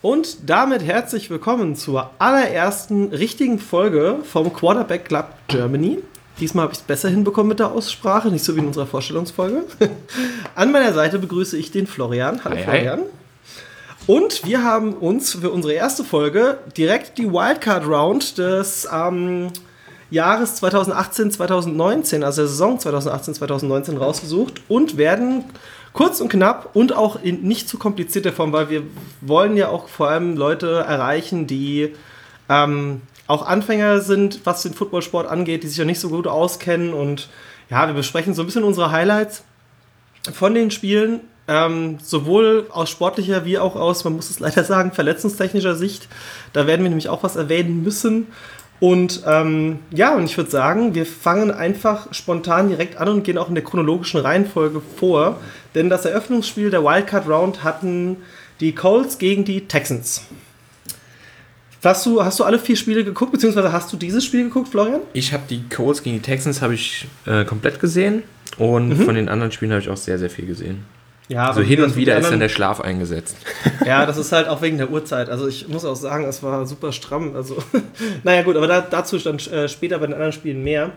Und damit herzlich willkommen zur allerersten richtigen Folge vom Quarterback Club Germany. Diesmal habe ich es besser hinbekommen mit der Aussprache, nicht so wie in unserer Vorstellungsfolge. An meiner Seite begrüße ich den Florian. Hallo Florian. Hi. Und wir haben uns für unsere erste Folge direkt die Wildcard Round des Jahres 2018-2019, also der Saison 2018-2019 rausgesucht und werden kurz und knapp und auch in nicht zu komplizierter Form, weil wir wollen ja auch vor allem Leute erreichen, die auch Anfänger sind, was den Footballsport angeht, die sich ja nicht so gut auskennen. Und ja, wir besprechen so ein bisschen unsere Highlights von den Spielen, sowohl aus sportlicher wie auch aus, man muss es leider sagen, verletzungstechnischer Sicht. Da werden wir nämlich auch was erwähnen müssen. Und und ich würde sagen, wir fangen einfach spontan direkt an und gehen auch in der chronologischen Reihenfolge vor. Denn das Eröffnungsspiel der Wildcard Round hatten die Colts gegen die Texans. Hast du alle 4 Spiele geguckt, beziehungsweise hast du dieses Spiel geguckt, Florian? Ich habe die Colts gegen die Texans komplett gesehen und von den anderen Spielen habe ich auch sehr, sehr viel gesehen. Ja, also hin und wieder ist dann der Schlaf eingesetzt. Ja, das ist halt auch wegen der Uhrzeit. Also ich muss auch sagen, es war super stramm. Also naja gut, aber dazu dann später bei den anderen Spielen mehr.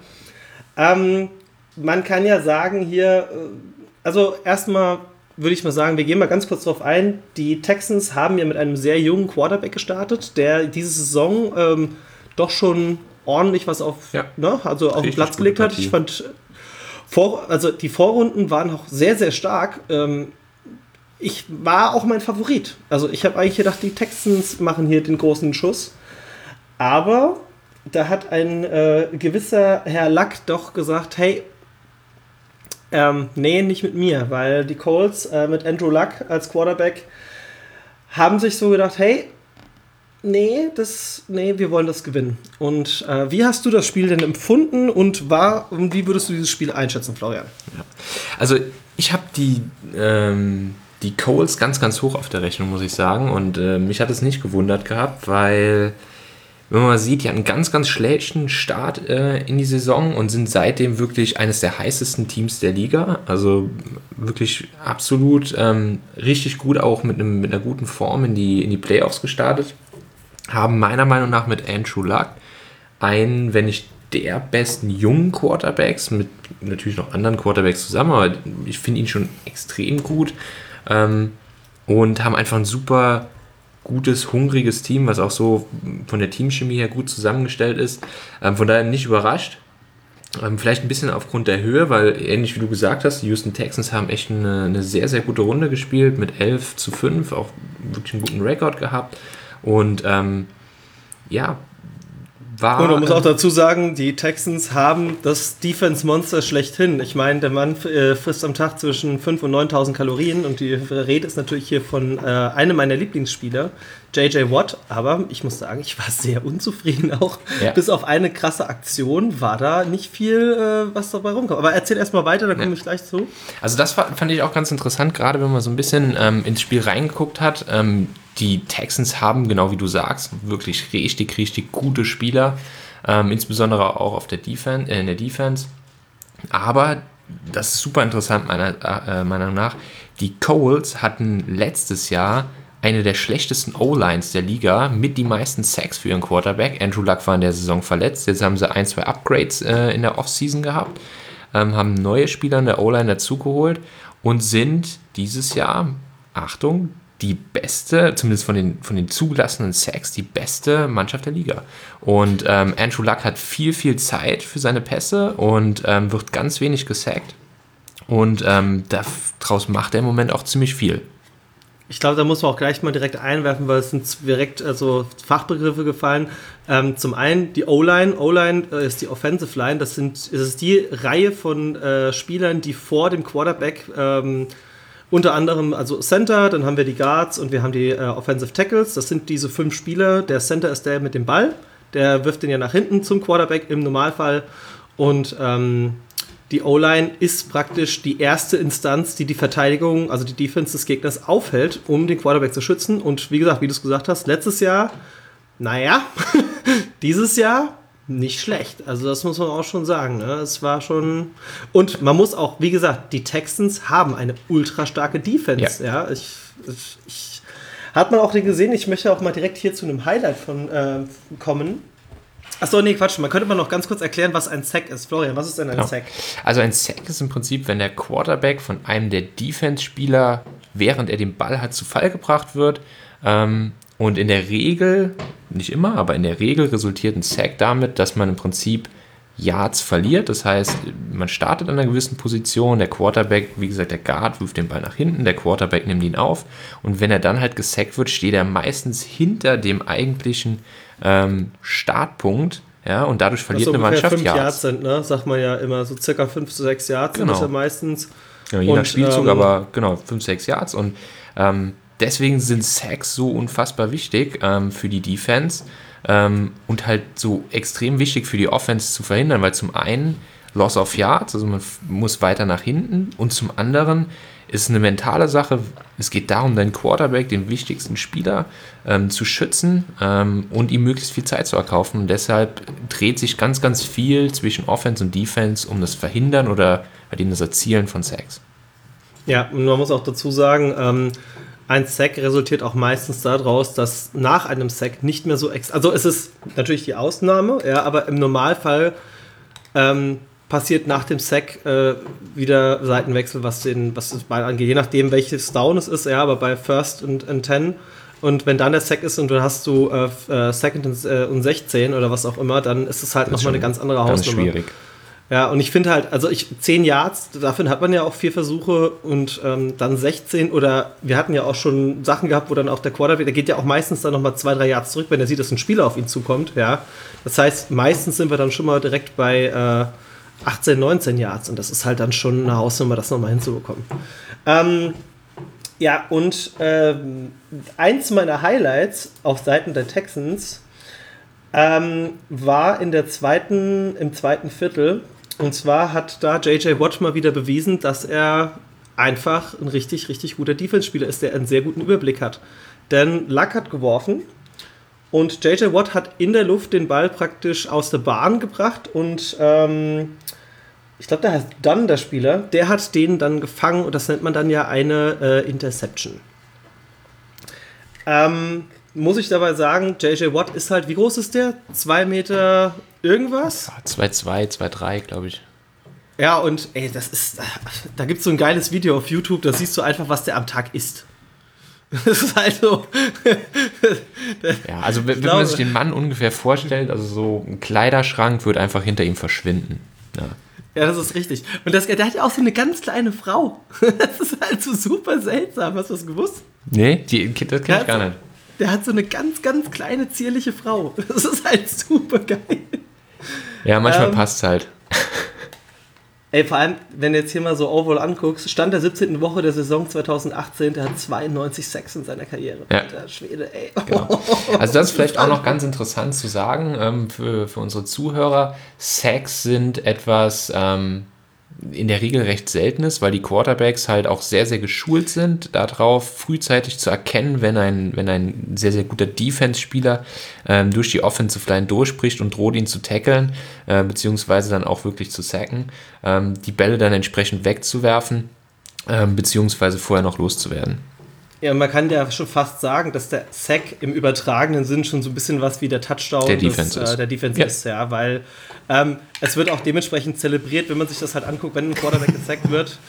Man kann ja sagen hier, also erstmal würde ich mal sagen, wir gehen mal ganz kurz drauf ein. Die Texans haben ja mit einem sehr jungen Quarterback gestartet, der diese Saison doch schon ordentlich was auf den Platz gelegt hat. Ich fand die Vorrunden waren auch sehr, sehr stark. Ich war auch mein Favorit. Also ich habe eigentlich gedacht, die Texans machen hier den großen Schuss. Aber da hat ein gewisser Herr Luck doch gesagt, hey, nee, nicht mit mir, weil die Colts mit Andrew Luck als Quarterback haben sich so gedacht, hey, nee, wir wollen das gewinnen. Und wie hast du das Spiel denn empfunden und wie würdest du dieses Spiel einschätzen, Florian? Ja. Also ich habe die Colts ganz, ganz hoch auf der Rechnung, muss ich sagen. Und mich hat es nicht gewundert gehabt, weil, wenn man mal sieht, die hatten einen ganz, ganz schlechten Start in die Saison und sind seitdem wirklich eines der heißesten Teams der Liga. Also wirklich absolut richtig gut, auch mit einer guten Form in die Playoffs gestartet. Haben meiner Meinung nach mit Andrew Luck einen, wenn nicht der besten jungen Quarterbacks, mit natürlich noch anderen Quarterbacks zusammen, aber ich finde ihn schon extrem gut und haben einfach ein super gutes, hungriges Team, was auch so von der Teamchemie her gut zusammengestellt ist. Von daher nicht überrascht. Vielleicht ein bisschen aufgrund der Höhe, weil ähnlich wie du gesagt hast, die Houston Texans haben echt eine sehr, sehr gute Runde gespielt mit 11-5, auch wirklich einen guten Rekord gehabt. Und Und man muss auch dazu sagen, die Texans haben das Defense-Monster schlechthin. Ich meine, der Mann frisst am Tag zwischen 5.000 und 9.000 Kalorien und die Rede ist natürlich hier von einem meiner Lieblingsspieler, J.J. Watt. Aber ich muss sagen, ich war sehr unzufrieden auch. Ja. Bis auf eine krasse Aktion war da nicht viel, was dabei rumkommt. Aber erzähl erstmal weiter, dann komme ich gleich zu. Also das fand ich auch ganz interessant, gerade wenn man so ein bisschen ins Spiel reingeguckt hat. Die Texans haben, genau wie du sagst, wirklich richtig, richtig gute Spieler, insbesondere auch in der Defense. Aber, das ist super interessant meiner Meinung nach, die Colts hatten letztes Jahr eine der schlechtesten O-Lines der Liga mit die meisten Sacks für ihren Quarterback. Andrew Luck war in der Saison verletzt, jetzt haben sie 1-2 Upgrades in der Offseason gehabt, haben neue Spieler in der O-Line dazugeholt und sind dieses Jahr, Achtung, die beste, zumindest von den zugelassenen Sacks, die beste Mannschaft der Liga. Und Andrew Luck hat viel, viel Zeit für seine Pässe und wird ganz wenig gesackt. Und daraus macht er im Moment auch ziemlich viel. Ich glaube, da muss man auch gleich mal direkt einwerfen, weil es sind direkt Fachbegriffe gefallen. Zum einen die O-Line. O-Line ist die Offensive Line. Das ist die Reihe von Spielern, die vor dem Quarterback unter anderem, also Center, dann haben wir die Guards und wir haben die Offensive Tackles. Das sind diese 5 Spieler. Der Center ist der mit dem Ball. Der wirft den ja nach hinten zum Quarterback im Normalfall. Und die O-Line ist praktisch die erste Instanz, die Verteidigung, also die Defense des Gegners aufhält, um den Quarterback zu schützen. Und wie gesagt, wie du es gesagt hast, letztes Jahr, dieses Jahr nicht schlecht. Also das muss man auch schon sagen. Ne? Es war schon... Und man muss auch, wie gesagt, die Texans haben eine ultra starke Defense. Ja. Ich Hat man auch den gesehen? Ich möchte auch mal direkt hier zu einem Highlight von kommen. Achso, nee, Quatsch. Man könnte mal noch ganz kurz erklären, was ein Sack ist. Florian, was ist denn ein Sack? Also ein Sack ist im Prinzip, wenn der Quarterback von einem der Defense-Spieler, während er den Ball hat, zu Fall gebracht wird. Und in der Regel, nicht immer, aber in der Regel resultiert ein Sack damit, dass man im Prinzip Yards verliert. Das heißt, man startet an einer gewissen Position, der Quarterback, wie gesagt, der Guard wirft den Ball nach hinten, der Quarterback nimmt ihn auf und wenn er dann halt gesackt wird, steht er meistens hinter dem eigentlichen Startpunkt, ja, und dadurch verliert eine Mannschaft 5 Yards sind, ne? Sagt man ja immer, so circa 5 zu 6 Yards sind das ja meistens. Ja, je nach Spielzug, aber genau, 5, 6 Yards und deswegen sind Sacks so unfassbar wichtig für die Defense und halt so extrem wichtig für die Offense zu verhindern, weil zum einen Loss of Yards, also man muss weiter nach hinten und zum anderen ist es eine mentale Sache. Es geht darum, deinen Quarterback, den wichtigsten Spieler, zu schützen und ihm möglichst viel Zeit zu erkaufen. Und deshalb dreht sich ganz, ganz viel zwischen Offense und Defense um das Verhindern oder bei dem das Erzielen von Sacks. Ja, und man muss auch dazu sagen, ein Sack resultiert auch meistens daraus, dass nach einem Sack nicht mehr so also es ist natürlich die Ausnahme, ja, aber im Normalfall passiert nach dem Sack wieder Seitenwechsel, was das Ball angeht, je nachdem welches Down es ist, ja, aber bei First and 10 und wenn dann der Sack ist und dann hast du Second und 16 oder was auch immer, dann ist es halt nochmal eine ganz andere Hausnummer. Ganz schwierig. Ja, und ich finde halt, 10 Yards, dafür hat man ja auch 4 Versuche und dann 16 oder wir hatten ja auch schon Sachen gehabt, wo dann auch der Quarterback, der geht ja auch meistens dann nochmal 2, 3 Yards zurück, wenn er sieht, dass ein Spieler auf ihn zukommt, ja. Das heißt, meistens sind wir dann schon mal direkt bei 18, 19 Yards und das ist halt dann schon eine Hausnummer, das nochmal hinzubekommen. Ja, und eins meiner Highlights auf Seiten der Texans war im zweiten Viertel. Und zwar hat da J.J. Watt mal wieder bewiesen, dass er einfach ein richtig, richtig guter Defense-Spieler ist, der einen sehr guten Überblick hat. Denn Luck hat geworfen und J.J. Watt hat in der Luft den Ball praktisch aus der Bahn gebracht und ich glaube, der heißt Dunn, der Spieler, der hat den dann gefangen und das nennt man dann ja eine Interception. Muss ich dabei sagen, J.J. Watt ist halt, wie groß ist der? 2 Meter irgendwas? 2,2, 2,3, glaube ich. Ja, und ey, da gibt es so ein geiles Video auf YouTube, da siehst du einfach, was der am Tag isst. Das ist halt so. Ja, also wenn man sich den Mann ungefähr vorstellt, also so ein Kleiderschrank wird einfach hinter ihm verschwinden. Ja, das ist richtig. Und der hat ja auch so eine ganz kleine Frau. Das ist halt so super seltsam. Hast du das gewusst? Nee, das kenn ich gar nicht. Der hat so eine ganz, ganz kleine, zierliche Frau. Das ist halt super geil. Ja, manchmal passt es halt. Ey, vor allem, wenn du jetzt hier mal so overall anguckst, Stand der 17. Woche der Saison 2018, der hat 92 Sacks in seiner Karriere. Ja. Alter Schwede, ey. Genau. Also das ist vielleicht auch noch ganz interessant zu sagen für unsere Zuhörer. Sacks sind etwas in der Regel recht Seltenes, weil die Quarterbacks halt auch sehr, sehr geschult sind, darauf frühzeitig zu erkennen, wenn ein sehr, sehr guter Defense-Spieler durch die Offensive Line durchbricht und droht, ihn zu tackeln, beziehungsweise dann auch wirklich zu sacken, die Bälle dann entsprechend wegzuwerfen, beziehungsweise vorher noch loszuwerden. Ja, man kann ja schon fast sagen, dass der Sack im übertragenen Sinn schon so ein bisschen was wie der Touchdown der Defense ist, ja, weil es wird auch dementsprechend zelebriert, wenn man sich das halt anguckt, wenn ein Quarterback gesackt wird.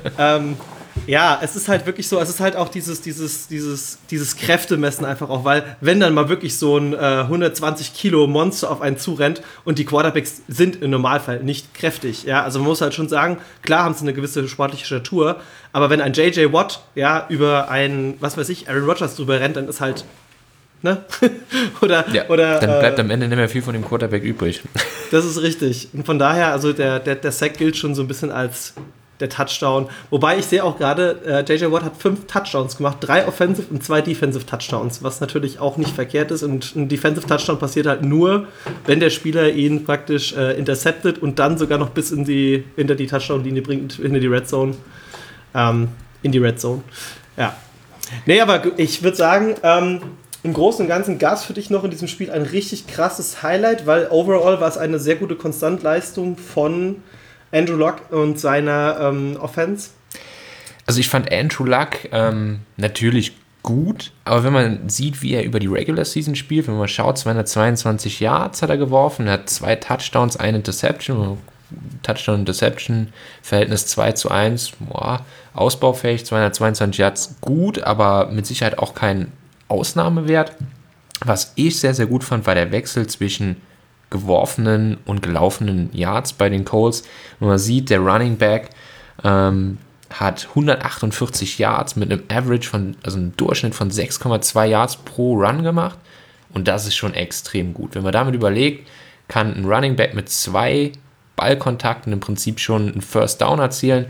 Ja, es ist halt wirklich so, es ist halt auch dieses Kräftemessen einfach auch, weil wenn dann mal wirklich so ein 120 Kilo Monster auf einen zurennt und die Quarterbacks sind im Normalfall nicht kräftig, ja, also man muss halt schon sagen, klar haben sie eine gewisse sportliche Statur, aber wenn ein J.J. Watt, ja, über einen, was weiß ich, Aaron Rodgers drüber rennt, dann ist halt, ne? oder dann bleibt am Ende nicht mehr viel von dem Quarterback übrig. Das ist richtig. Und von daher, also der Sack gilt schon so ein bisschen als der Touchdown. Wobei ich sehe auch gerade, J.J. Watt hat 5 Touchdowns gemacht, 3 Offensive und 2 Defensive Touchdowns, was natürlich auch nicht verkehrt ist. Und ein Defensive Touchdown passiert halt nur, wenn der Spieler ihn praktisch interceptet und dann sogar noch bis hinter die Touchdown-Linie bringt, hinter die Red Zone. In die Red Zone. Ja. Nee, aber ich würde sagen, im Großen und Ganzen gab es für dich noch in diesem Spiel ein richtig krasses Highlight, weil overall war es eine sehr gute Konstantleistung von Andrew Luck und seiner Offense. Also ich fand Andrew Luck natürlich gut, aber wenn man sieht, wie er über die Regular Season spielt, wenn man schaut, 222 Yards hat er geworfen, er hat 2 Touchdowns, eine Interception, Touchdown-Interception-Verhältnis 2:1, ausbaufähig, 222 Yards gut, aber mit Sicherheit auch kein Ausnahmewert. Was ich sehr, sehr gut fand, war der Wechsel zwischen geworfenen und gelaufenen Yards bei den Colts. Wenn man sieht, der Running Back hat 148 Yards mit einem Average also einem Durchschnitt von 6,2 Yards pro Run gemacht. Und das ist schon extrem gut. Wenn man damit überlegt, kann ein Running Back mit 2 Ballkontakten im Prinzip schon einen First Down erzielen.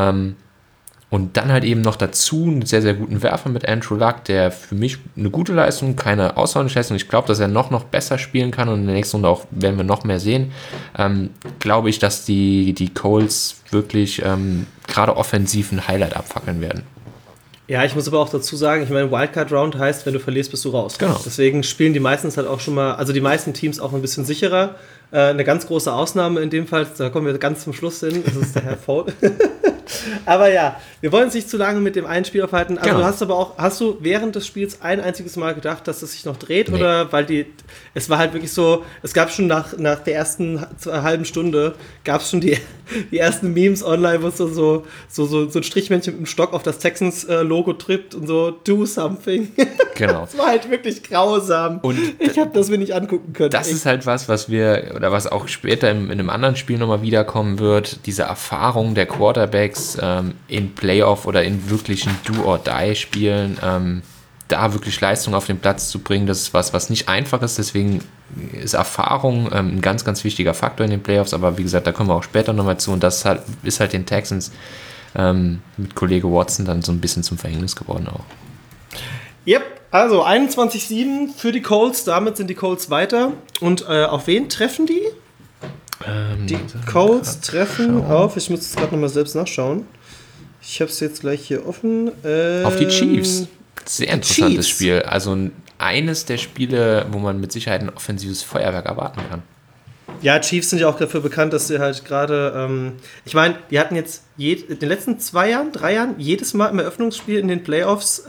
Und dann halt eben noch dazu einen sehr, sehr guten Werfer mit Andrew Luck, der für mich eine gute Leistung, keine außerordentliche Leistung. Ich glaube, dass er noch besser spielen kann und in der nächsten Runde auch werden wir noch mehr sehen. Glaube ich, dass die Colts wirklich gerade offensiv ein Highlight abfackeln werden. Ja, ich muss aber auch dazu sagen, ich meine, Wildcard Round heißt, wenn du verlierst, bist du raus. Genau. Deswegen spielen die meistens halt auch schon mal, also die meisten Teams auch ein bisschen sicherer. Eine ganz große Ausnahme in dem Fall, da kommen wir ganz zum Schluss hin, das ist der Herr Fold. Aber ja, wir wollen uns nicht zu lange mit dem einen Spiel aufhalten. Also genau. Hast du während des Spiels ein einziges Mal gedacht, dass es sich noch dreht? Nee. Oder weil es war halt wirklich so, es gab schon nach der ersten halben Stunde, gab es schon die ersten Memes online, wo es so ein Strichmännchen mit dem Stock auf das Texans-Logo trippt und so, do something. Genau. Das war halt wirklich grausam. Und ich habe das mir nicht angucken können. Das ist halt was was auch später in einem anderen Spiel nochmal wiederkommen wird, diese Erfahrung der Quarterbacks in Playoff oder in wirklichen Do-or-Die-Spielen, da wirklich Leistung auf den Platz zu bringen, das ist was nicht einfach ist, deswegen ist Erfahrung ein ganz, ganz wichtiger Faktor in den Playoffs, aber wie gesagt, da kommen wir auch später nochmal zu und das ist halt den Texans mit Kollege Watson dann so ein bisschen zum Verhängnis geworden auch. Yep, also 21-7 für die Colts, damit sind die Colts weiter und auf wen treffen die? Die Colts treffen auf, ich muss es gerade nochmal selbst nachschauen. Ich habe es jetzt gleich hier offen. Auf die Chiefs. Sehr interessantes Spiel. Also eines der Spiele, wo man mit Sicherheit ein offensives Feuerwerk erwarten kann. Ja, Chiefs sind ja auch dafür bekannt, dass sie halt gerade, ich meine, die hatten jetzt in den letzten 3 Jahren, jedes Mal im Eröffnungsspiel in den Playoffs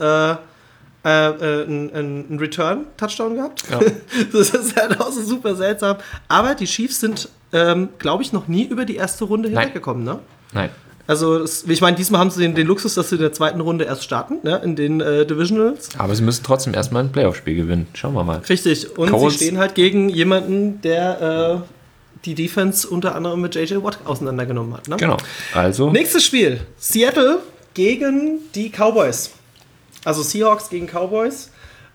einen Return-Touchdown gehabt. Ja. Das ist halt auch so super seltsam. Aber die Chiefs sind, glaube ich, noch nie über die erste Runde hinweggekommen, ne? Nein. Also, ich meine, diesmal haben sie den Luxus, dass sie in der zweiten Runde erst starten, ne, in den Divisionals. Aber sie müssen trotzdem erstmal ein Playoff-Spiel gewinnen. Schauen wir mal. Richtig. Und Colts. Sie stehen halt gegen jemanden, der die Defense unter anderem mit J.J. Watt auseinandergenommen hat. Ne? Genau. Also. Nächstes Spiel. Seattle gegen die Cowboys. Also Seahawks gegen Cowboys.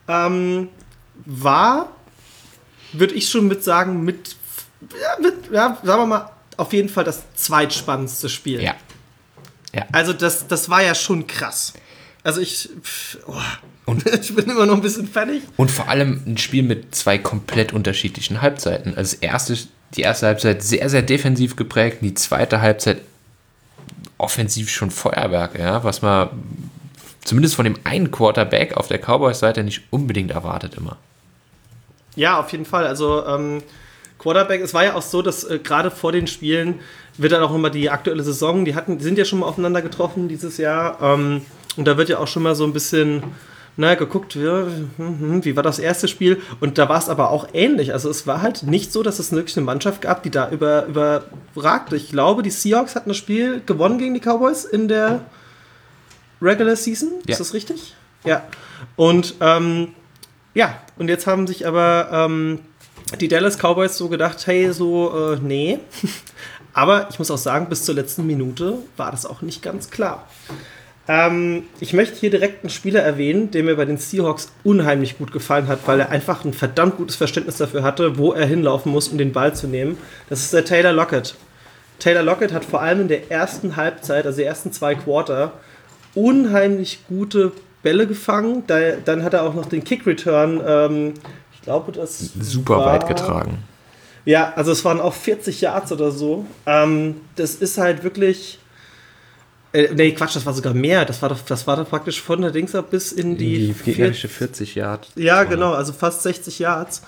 War, würde ich schon sagen sagen wir mal, auf jeden Fall das zweitspannendste Spiel. Ja. Also das war ja schon krass. Also ich bin immer noch ein bisschen fertig. Und vor allem ein Spiel mit 2 komplett unterschiedlichen Halbzeiten. Also die erste Halbzeit sehr, sehr defensiv geprägt, die zweite Halbzeit offensiv schon Feuerwerk, ja, was man zumindest von dem einen Quarterback auf der Cowboys-Seite nicht unbedingt erwartet immer. Ja, auf jeden Fall. Also Quarterback, es war ja auch so, dass gerade vor den Spielen wird dann auch immer die aktuelle Saison, die sind ja schon mal aufeinander getroffen dieses Jahr und da wird ja auch schon mal so ein bisschen geguckt, wie war das erste Spiel und da war es aber auch ähnlich, also es war halt nicht so, dass es wirklich eine Mannschaft gab, die da überragte. Ich glaube, die Seahawks hatten das Spiel gewonnen gegen die Cowboys in der Regular Season, ja. Ist das richtig? Ja. Und und jetzt haben sich aber die Dallas Cowboys so gedacht, hey, nee. Aber ich muss auch sagen, bis zur letzten Minute war das auch nicht ganz klar. Ich möchte hier direkt einen Spieler erwähnen, der mir bei den Seahawks unheimlich gut gefallen hat, weil er einfach ein verdammt gutes Verständnis dafür hatte, wo er hinlaufen muss, um den Ball zu nehmen. Das ist der Taylor Lockett. Taylor Lockett hat vor allem in der ersten Halbzeit, also die ersten 2 Quarter, unheimlich gute Bälle gefangen. Dann hat er auch noch den Kick-Return, ich glaube, das super weit getragen. Ja, also es waren auch 40 Yards oder so. Das ist halt wirklich... nee, Quatsch, das war sogar mehr. Das war doch praktisch von der Dings ab bis in die gegnerische 40 Yards. Ja, genau, also fast 60 Yards.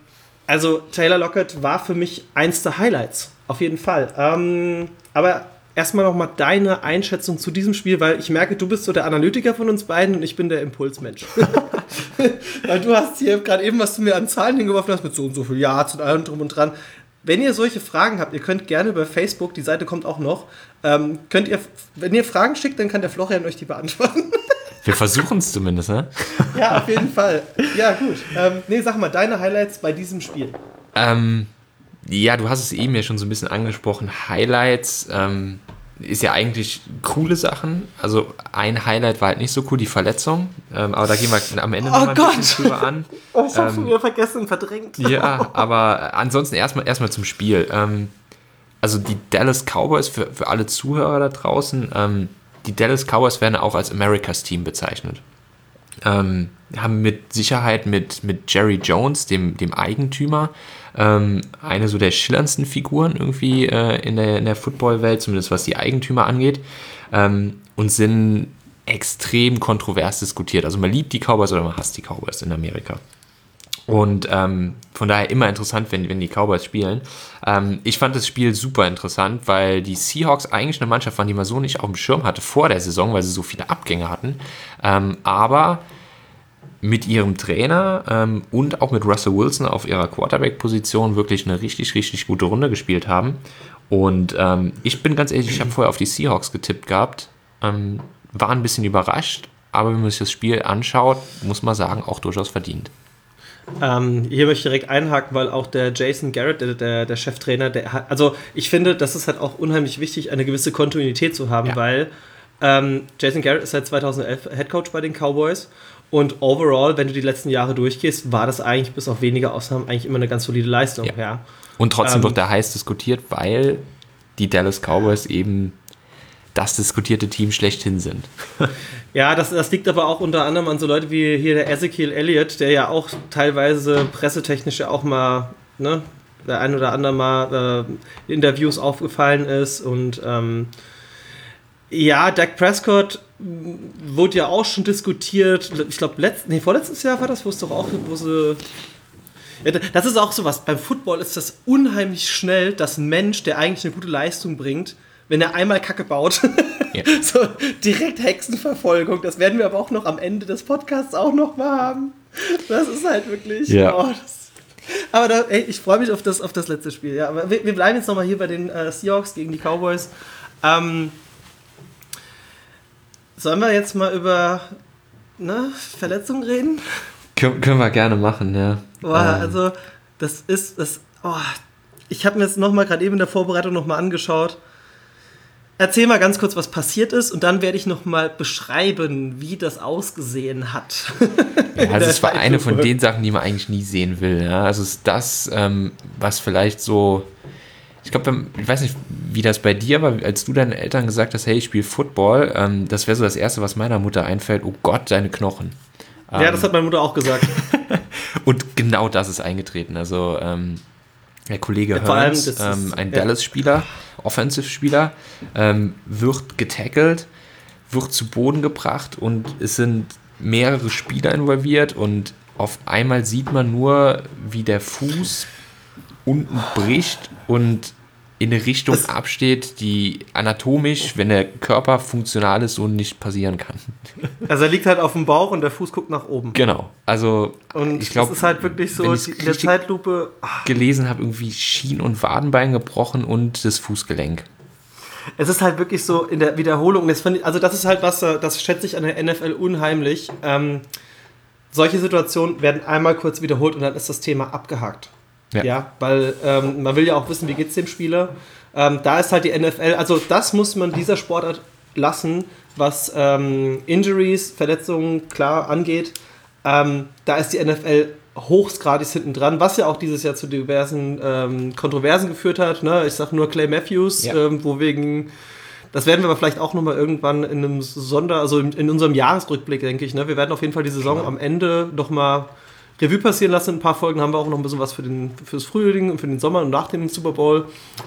Also Taylor Lockett war für mich eins der Highlights, auf jeden Fall. Aber erstmal nochmal deine Einschätzung zu diesem Spiel, weil ich merke, du bist so der Analytiker von uns beiden und ich bin der Impulsmensch. Weil du hast hier gerade eben, was du mir an Zahlen hingeworfen hast, mit so und so viel Yards und allem drum und dran. Wenn ihr solche Fragen habt, ihr könnt gerne über Facebook, die Seite kommt auch noch, wenn ihr Fragen schickt, dann kann der Florian euch die beantworten. Wir versuchen es zumindest, ne? Ja, auf jeden Fall. Ja, gut. Sag mal, deine Highlights bei diesem Spiel. Ja, du hast es eben ja schon so ein bisschen angesprochen. Highlights ist ja eigentlich coole Sachen. Also ein Highlight war halt nicht so cool, die Verletzung. Aber da gehen wir am Ende noch mal ein bisschen drüber an. Das hast du wieder vergessen und verdrängt. Ja, aber ansonsten erstmal zum Spiel. Also die Dallas Cowboys, für alle Zuhörer da draußen, die Dallas Cowboys werden auch als America's Team bezeichnet. Haben mit Sicherheit mit Jerry Jones, dem Eigentümer, eine so der schillerndsten Figuren irgendwie in der Football-Welt, zumindest was die Eigentümer angeht, und sind extrem kontrovers diskutiert. Also man liebt die Cowboys oder man hasst die Cowboys in Amerika. Und von daher immer interessant, wenn die Cowboys spielen. Ich fand das Spiel super interessant, weil die Seahawks eigentlich eine Mannschaft waren, die man so nicht auf dem Schirm hatte vor der Saison, weil sie so viele Abgänge hatten. Aber mit ihrem Trainer und auch mit Russell Wilson auf ihrer Quarterback-Position wirklich eine richtig, richtig gute Runde gespielt haben. Und ich bin ganz ehrlich, ich habe vorher auf die Seahawks getippt gehabt, war ein bisschen überrascht, aber wenn man sich das Spiel anschaut, muss man sagen, auch durchaus verdient. Hier möchte ich direkt einhaken, weil auch der Jason Garrett, der Cheftrainer, also ich finde, das ist halt auch unheimlich wichtig, eine gewisse Kontinuität zu haben, weil Jason Garrett ist seit 2011 Headcoach bei den Cowboys und overall, wenn du die letzten Jahre durchgehst, war das eigentlich bis auf wenige Ausnahmen eigentlich immer eine ganz solide Leistung. Ja. Und trotzdem wird da heiß diskutiert, weil die Dallas Cowboys eben das diskutierte Team schlechthin sind. Ja, das liegt aber auch unter anderem an so Leute wie hier der Ezekiel Elliott, der ja auch teilweise pressetechnisch ja auch mal, ne, der ein oder andere Mal in Interviews aufgefallen ist und Dak Prescott wurde ja auch schon diskutiert, ich glaube vorletztes Jahr war das, wo es doch auch, das ist auch sowas, beim Football ist das unheimlich schnell, dass ein Mensch, der eigentlich eine gute Leistung bringt, wenn er einmal Kacke baut, ja. So direkt Hexenverfolgung, das werden wir aber auch noch am Ende des Podcasts auch noch mal haben. Das ist halt wirklich, ich freue mich auf das letzte Spiel. Ja, aber wir bleiben jetzt noch mal hier bei den Seahawks gegen die Cowboys. Sollen wir jetzt mal über Verletzungen reden? Können wir gerne machen, ja. Also, ich habe mir jetzt noch mal gerade eben in der Vorbereitung noch mal angeschaut. Erzähl mal ganz kurz, was passiert ist und dann werde ich noch mal beschreiben, wie das ausgesehen hat. Ja, das war eine von den Sachen, die man eigentlich nie sehen will. Ja? Also ist das, was vielleicht so... Ich glaube, ich weiß nicht, wie das bei dir war, als du deinen Eltern gesagt hast, hey, ich spiele Football, das wäre so das Erste, was meiner Mutter einfällt, oh Gott, deine Knochen. Ja, das hat meine Mutter auch gesagt. Und genau das ist eingetreten. Also der Kollege Hearns, ein Dallas-Spieler, Offensive-Spieler, wird getackelt, wird zu Boden gebracht und es sind mehrere Spieler involviert und auf einmal sieht man nur, wie der Fuß unten bricht und in eine Richtung absteht, die anatomisch, wenn der Körper funktional ist, so nicht passieren kann. Also er liegt halt auf dem Bauch und der Fuß guckt nach oben. Genau. Also und ich glaube, das ist halt wirklich so, in der Zeitlupe gelesen habe, irgendwie Schien- und Wadenbein gebrochen und das Fußgelenk. Es ist halt wirklich so in der Wiederholung, das ist halt was, das schätze ich an der NFL unheimlich. Solche Situationen werden einmal kurz wiederholt und dann ist das Thema abgehakt. Ja, weil man will ja auch wissen, wie geht's dem Spieler. Da ist halt die NFL, also das muss man dieser Sportart lassen, was Injuries, Verletzungen klar angeht. Da ist die NFL hochgradig hinten dran, was ja auch dieses Jahr zu diversen Kontroversen geführt hat. Ne? Ich sag nur Clay Matthews, das werden wir aber vielleicht auch nochmal irgendwann in einem in unserem Jahresrückblick, denke ich. Ne? Wir werden auf jeden Fall die Saison am Ende nochmal Revue passieren lassen. In ein paar Folgen haben wir auch noch ein bisschen was fürs Frühling und für den Sommer und nach dem Super Bowl.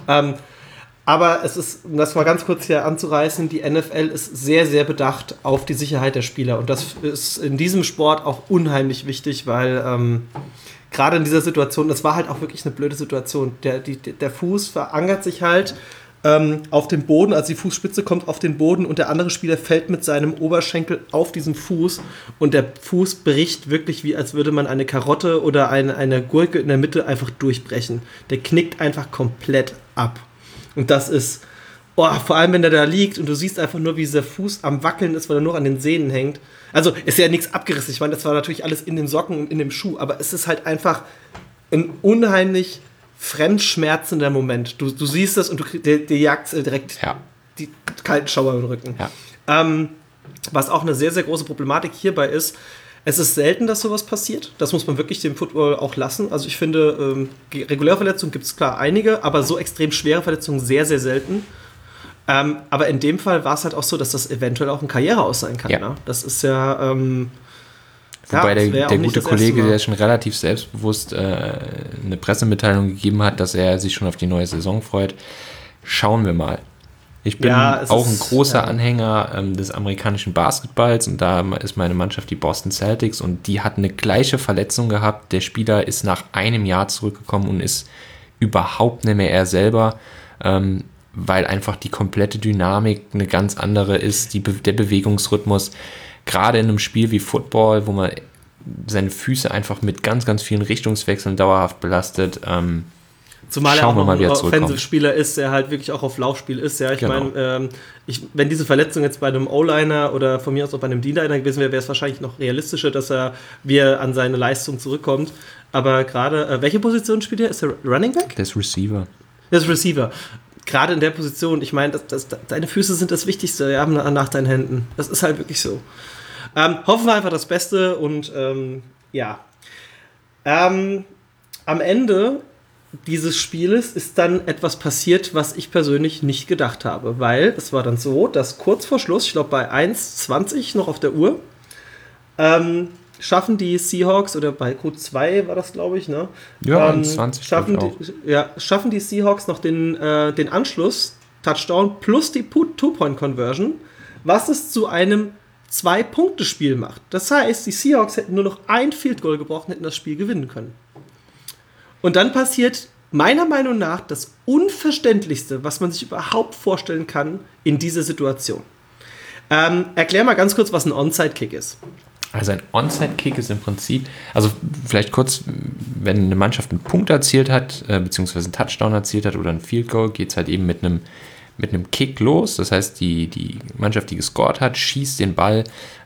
Aber es ist, um das mal ganz kurz hier anzureißen, die NFL ist sehr, sehr bedacht auf die Sicherheit der Spieler. Und das ist in diesem Sport auch unheimlich wichtig, weil gerade in dieser Situation, das war halt auch wirklich eine blöde Situation. Der Fuß verankert sich halt auf den Boden, also die Fußspitze kommt auf den Boden und der andere Spieler fällt mit seinem Oberschenkel auf diesen Fuß und der Fuß bricht wirklich, wie als würde man eine Karotte oder eine Gurke in der Mitte einfach durchbrechen. Der knickt einfach komplett ab. Und das ist, vor allem wenn der da liegt und du siehst einfach nur, wie dieser Fuß am Wackeln ist, weil er nur an den Sehnen hängt. Also ist ja nichts abgerissen. Ich meine, das war natürlich alles in den Socken und in dem Schuh, aber es ist halt einfach ein unheimlich fremdschmerzender Moment. Du siehst das und dir jagt direkt die kalten Schauer im Rücken. Ja. Was auch eine sehr, sehr große Problematik hierbei ist, es ist selten, dass sowas passiert. Das muss man wirklich dem Football auch lassen. Also ich finde, reguläre Verletzungen gibt es klar einige, aber so extrem schwere Verletzungen sehr, sehr selten. Aber in dem Fall war es halt auch so, dass das eventuell auch ein Karriereaus sein kann. Ja. Ne? Das ist ja... Wobei der gute Kollege, der schon relativ selbstbewusst eine Pressemitteilung gegeben hat, dass er sich schon auf die neue Saison freut. Schauen wir mal. Ich bin auch ein großer Anhänger des amerikanischen Basketballs und da ist meine Mannschaft die Boston Celtics und die hat eine gleiche Verletzung gehabt. Der Spieler ist nach einem Jahr zurückgekommen und ist überhaupt nicht mehr er selber, weil einfach die komplette Dynamik eine ganz andere ist, der Bewegungsrhythmus. Gerade in einem Spiel wie Football, wo man seine Füße einfach mit ganz, ganz vielen Richtungswechseln dauerhaft belastet. Zumal er auch noch ein Offensive-Spieler ist, der halt wirklich auch auf Laufspiel ist. Ja, ich meine, wenn diese Verletzung jetzt bei einem O-Liner oder von mir aus auch bei einem D-Liner gewesen wäre, wäre es wahrscheinlich noch realistischer, dass er wieder an seine Leistung zurückkommt. Aber gerade, welche Position spielt er? Ist er Running Back? Der ist Receiver. Der ist Receiver. Gerade in der Position, ich meine, deine Füße sind das Wichtigste nach deinen Händen. Das ist halt wirklich so. Hoffen wir einfach das Beste und am Ende dieses Spieles ist dann etwas passiert, was ich persönlich nicht gedacht habe, weil es war dann so, dass kurz vor Schluss, ich glaube bei 1:20 noch auf der Uhr, schaffen die Seahawks, oder bei Q2 war das, glaube ich, ne? Ja, 1:20 schaffen die Seahawks noch den Anschluss-Touchdown plus die Two-Point-Conversion, was es zu einem 2-Punkte-Spiel macht. Das heißt, die Seahawks hätten nur noch ein Field Goal gebraucht und hätten das Spiel gewinnen können. Und dann passiert meiner Meinung nach das Unverständlichste, was man sich überhaupt vorstellen kann in dieser Situation. Erklär mal ganz kurz, was ein Onside-Kick ist. Also ein Onside-Kick ist im Prinzip, also vielleicht kurz, wenn eine Mannschaft einen Punkt erzielt hat, beziehungsweise einen Touchdown erzielt hat oder ein Field Goal, geht es halt eben mit einem Kick los. Das heißt, die Mannschaft, die gescored hat, schießt den Ball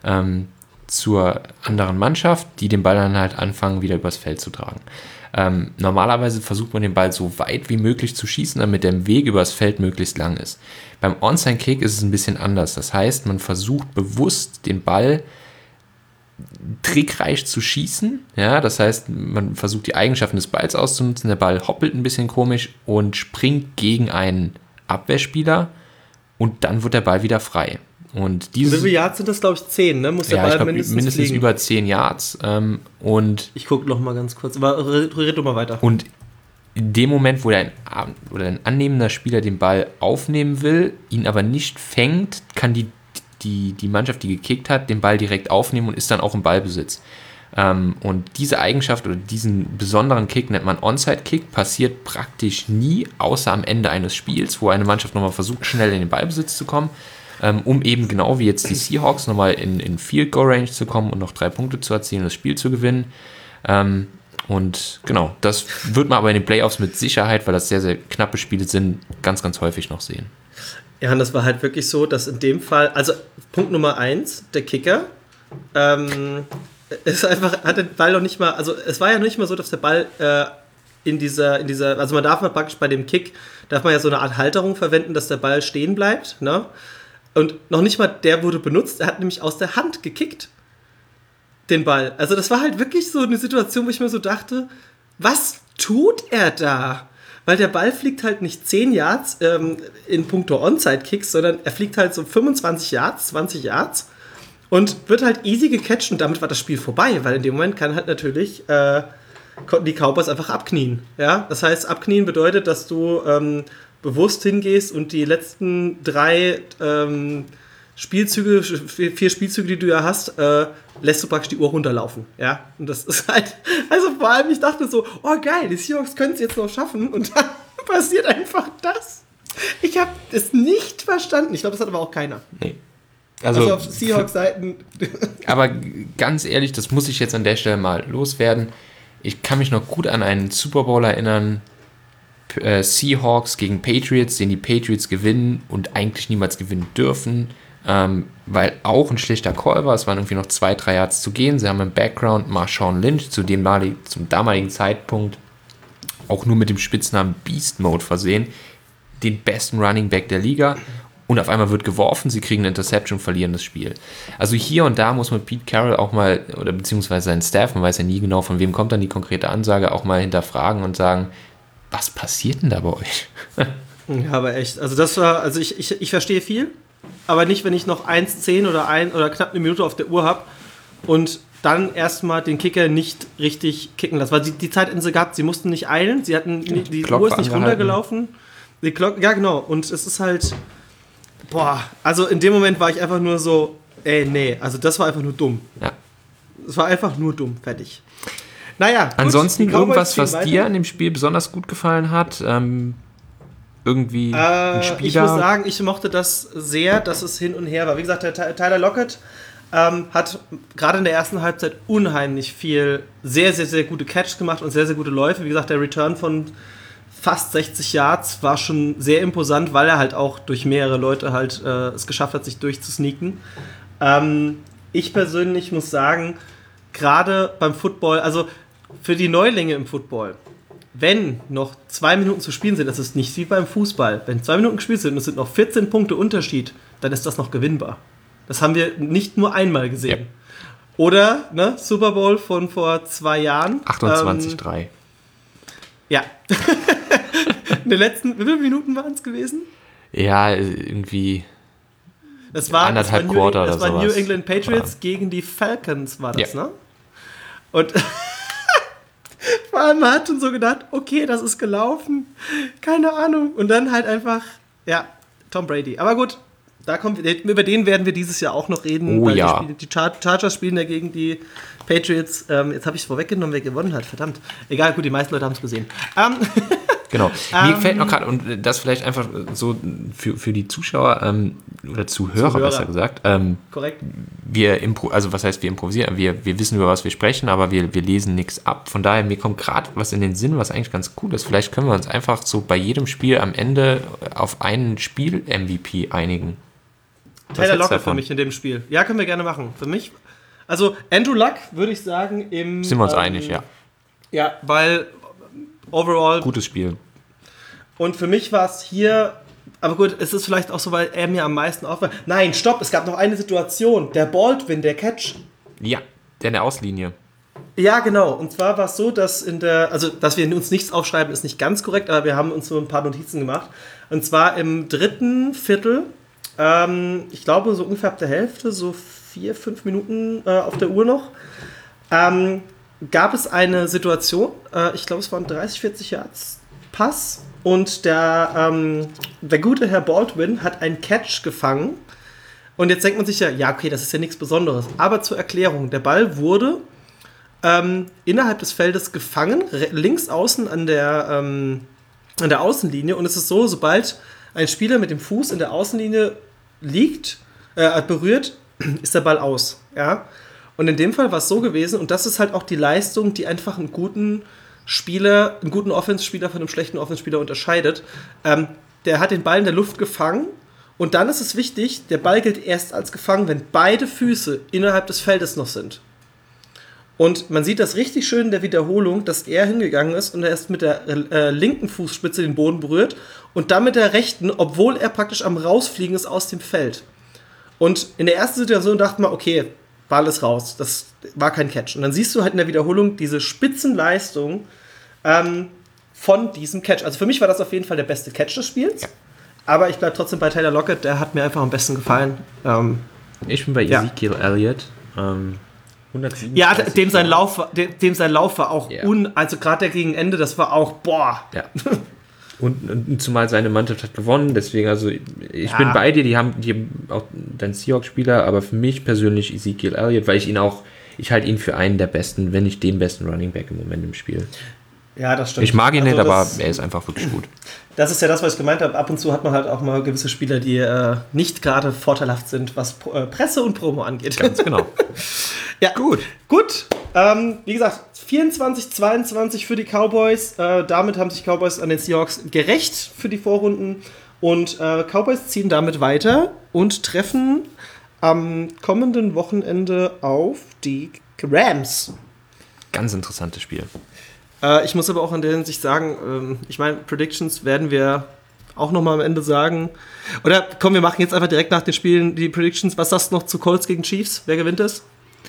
zur anderen Mannschaft, die den Ball dann halt anfangen, wieder übers Feld zu tragen. Normalerweise versucht man den Ball so weit wie möglich zu schießen, damit der Weg übers Feld möglichst lang ist. Beim Onside-Kick ist es ein bisschen anders. Das heißt, man versucht bewusst den Ball trickreich zu schießen. Ja, das heißt, man versucht die Eigenschaften des Balls auszunutzen. Der Ball hoppelt ein bisschen komisch und springt gegen einen Abwehrspieler und dann wird der Ball wieder frei. Und wie viele Yards sind das, glaube ich, 10, ne? Muss der Ball mindestens fliegen. Über 10 Yards. Und ich gucke noch mal ganz kurz, aber red doch mal weiter. Und in dem Moment, wo ein annehmender Spieler den Ball aufnehmen will, ihn aber nicht fängt, kann die Mannschaft, die gekickt hat, den Ball direkt aufnehmen und ist dann auch im Ballbesitz. Und diese Eigenschaft oder diesen besonderen Kick nennt man Onside-Kick, passiert praktisch nie, außer am Ende eines Spiels, wo eine Mannschaft nochmal versucht, schnell in den Ballbesitz zu kommen, um eben genau wie jetzt die Seahawks nochmal in Field-Goal-Range zu kommen und noch 3 Punkte zu erzielen und das Spiel zu gewinnen. Und genau, das wird man aber in den Playoffs mit Sicherheit, weil das sehr, sehr knappe Spiele sind, ganz, ganz häufig noch sehen. Ja, und das war halt wirklich so, dass in dem Fall, also Punkt Nummer 1, der Kicker, hat den Ball noch nicht mal, also es war ja nicht mal so, dass der Ball in dieser, also man darf praktisch bei dem Kick, darf man ja so eine Art Halterung verwenden, dass der Ball stehen bleibt, ne? Und noch nicht mal der wurde benutzt, er hat nämlich aus der Hand gekickt, den Ball. Also das war halt wirklich so eine Situation, wo ich mir so dachte, was tut er da? Weil der Ball fliegt halt nicht 10 Yards in puncto Onside-Kicks, sondern er fliegt halt so 25 Yards, 20 Yards und wird halt easy gecatcht und damit war das Spiel vorbei, weil in dem Moment konnten die Cowboys einfach abknien. Ja? Das heißt, abknien bedeutet, dass du bewusst hingehst und die letzten 4 Spielzüge, die du ja hast, lässt du praktisch die Uhr runterlaufen. Ja? Und das ist halt, also vor allem, ich dachte so, oh geil, die Seahawks können es jetzt noch schaffen und dann passiert einfach das. Ich habe es nicht verstanden. Ich glaube, das hat aber auch keiner. Nee. Also auf Seahawks-Seiten. Aber ganz ehrlich, das muss ich jetzt an der Stelle mal loswerden. Ich kann mich noch gut an einen Super Bowl erinnern. Seahawks gegen Patriots, den die Patriots gewinnen und eigentlich niemals gewinnen dürfen, weil auch ein schlechter Call war. Es waren irgendwie noch 2-3 Yards zu gehen. Sie haben im Background Marshawn Lynch zum damaligen Zeitpunkt auch nur mit dem Spitznamen Beast Mode versehen, den besten Running Back der Liga. Und auf einmal wird geworfen, sie kriegen eine Interception und verlieren das Spiel. Also hier und da muss man Pete Carroll auch mal, oder beziehungsweise seinen Staff, man weiß ja nie genau, von wem kommt dann die konkrete Ansage, auch mal hinterfragen und sagen, was passiert denn da bei euch? Ja, aber echt. Also das war, also ich verstehe viel, aber nicht, wenn ich noch 1,10 oder knapp eine Minute auf der Uhr habe und dann erstmal den Kicker nicht richtig kicken lassen. Weil die Zeitinsel gehabt, sie mussten nicht eilen, die Uhr ist nicht runtergelaufen. Ja, genau. Und es ist halt, also in dem Moment war ich einfach nur so, nee, also das war einfach nur dumm. Ja. Es war einfach nur dumm, fertig. Naja, gut, ansonsten irgendwas, was dir an dem Spiel besonders gut gefallen hat? Irgendwie ein Spieler? Ich muss sagen, ich mochte das sehr, dass es hin und her war. Wie gesagt, der Tyler Lockett hat gerade in der ersten Halbzeit unheimlich viel, sehr, sehr, sehr gute Catches gemacht und sehr, sehr gute Läufe. Wie gesagt, der Return von fast 60 Yards war schon sehr imposant, weil er halt auch durch mehrere Leute halt es geschafft hat, sich durchzusneaken. Ich persönlich muss sagen, gerade beim Football, also für die Neulinge im Football, wenn noch 2 Minuten zu spielen sind, das ist nicht wie beim Fußball, wenn 2 Minuten gespielt sind und es sind noch 14 Punkte Unterschied, dann ist das noch gewinnbar. Das haben wir nicht nur einmal gesehen. Ja. Oder, Super Bowl von vor 2 Jahren. 28-3. Ja. In den letzten, wie viele Minuten waren es gewesen? Ja, irgendwie das war Quarter oder sowas. Das war New England Patriots ja. Gegen die Falcons, war das, ja. ne? Und vor allem man hat schon so gedacht, okay, das ist gelaufen, keine Ahnung. Und dann halt einfach, Tom Brady. Aber gut, über den werden wir dieses Jahr auch noch reden. Oh, weil ja. Die Chargers spielen ja gegen die Patriots. Jetzt habe ich es vorweggenommen, wer gewonnen hat, verdammt. Egal, gut, die meisten Leute haben es gesehen. Genau. Mir fällt noch gerade, und das vielleicht einfach so für die Zuschauer oder Zuhörer besser gesagt. Korrekt. Also was heißt wir improvisieren? Wir wissen, über was wir sprechen, aber wir lesen nichts ab. Von daher, mir kommt gerade was in den Sinn, was eigentlich ganz cool ist. Vielleicht können wir uns einfach so bei jedem Spiel am Ende auf einen Spiel-MVP einigen. Tyler Lockett für mich in dem Spiel. Ja, können wir gerne machen. Für mich, also Andrew Luck würde ich sagen sind wir uns einig, ja. Ja, weil overall gutes Spiel. Und für mich war es hier, aber gut, es ist vielleicht auch so, weil er mir am meisten auffällt. Nein, stopp, es gab noch eine Situation, der Baldwin, der Catch. Ja, der in der Auslinie. Ja, genau. Und zwar war es so, dass dass wir uns nichts aufschreiben, ist nicht ganz korrekt, aber wir haben uns so ein paar Notizen gemacht. Und zwar im 3. Viertel, ich glaube so ungefähr ab der Hälfte, so 4-5 Minuten auf der Uhr noch, gab es eine Situation, ich glaube es waren 30-40 Yards Pass und der gute Herr Baldwin hat einen Catch gefangen und jetzt denkt man sich ja, okay, das ist ja nichts Besonderes, aber zur Erklärung, der Ball wurde innerhalb des Feldes gefangen, links außen an der Außenlinie und es ist so, sobald ein Spieler mit dem Fuß in der Außenlinie berührt, ist der Ball aus, ja. Und in dem Fall war es so gewesen, und das ist halt auch die Leistung, die einfach einen guten Offense-Spieler von einem schlechten Offense-Spieler unterscheidet. Der hat den Ball in der Luft gefangen und dann ist es wichtig, der Ball gilt erst als gefangen, wenn beide Füße innerhalb des Feldes noch sind. Und man sieht das richtig schön in der Wiederholung, dass er hingegangen ist und er erst mit der linken Fußspitze den Boden berührt und dann mit der rechten, obwohl er praktisch am Rausfliegen ist aus dem Feld. Und in der ersten Situation dachte man, okay, Ball ist raus, das war kein Catch. Und dann siehst du halt in der Wiederholung diese Spitzenleistung von diesem Catch. Also für mich war das auf jeden Fall der beste Catch des Spiels. Ja. Aber ich bleibe trotzdem bei Tyler Lockett, der hat mir einfach am besten gefallen. Ich bin bei Ezekiel Elliott. 127. Ja, dem sein Lauf war auch also gerade der gegen Ende, das war auch, boah. Ja. Und zumal seine Mannschaft hat gewonnen, deswegen, also ich bin bei dir, die haben auch deinen Seahawks-Spieler, aber für mich persönlich Ezekiel Elliott, weil ich halte ihn für einen der besten, wenn nicht den besten Running Back im Moment im Spiel. Ja, das stimmt. Ich mag ihn nicht, Also aber er ist einfach wirklich gut. Das ist ja das, was ich gemeint habe. Ab und zu hat man halt auch mal gewisse Spieler, die nicht gerade vorteilhaft sind, was Presse und Promo angeht. Ganz genau. Ja, gut. Wie gesagt, 24-22 für die Cowboys. Damit haben sich Cowboys an den Seahawks gerecht für die Vorrunden. Und Cowboys ziehen damit weiter und treffen am kommenden Wochenende auf die Rams. Ganz interessantes Spiel. Ich muss aber auch in der Hinsicht sagen, ich meine, Predictions werden wir auch nochmal am Ende sagen. Oder komm, wir machen jetzt einfach direkt nach den Spielen die Predictions. Was sagst du noch zu Colts gegen Chiefs? Wer gewinnt es?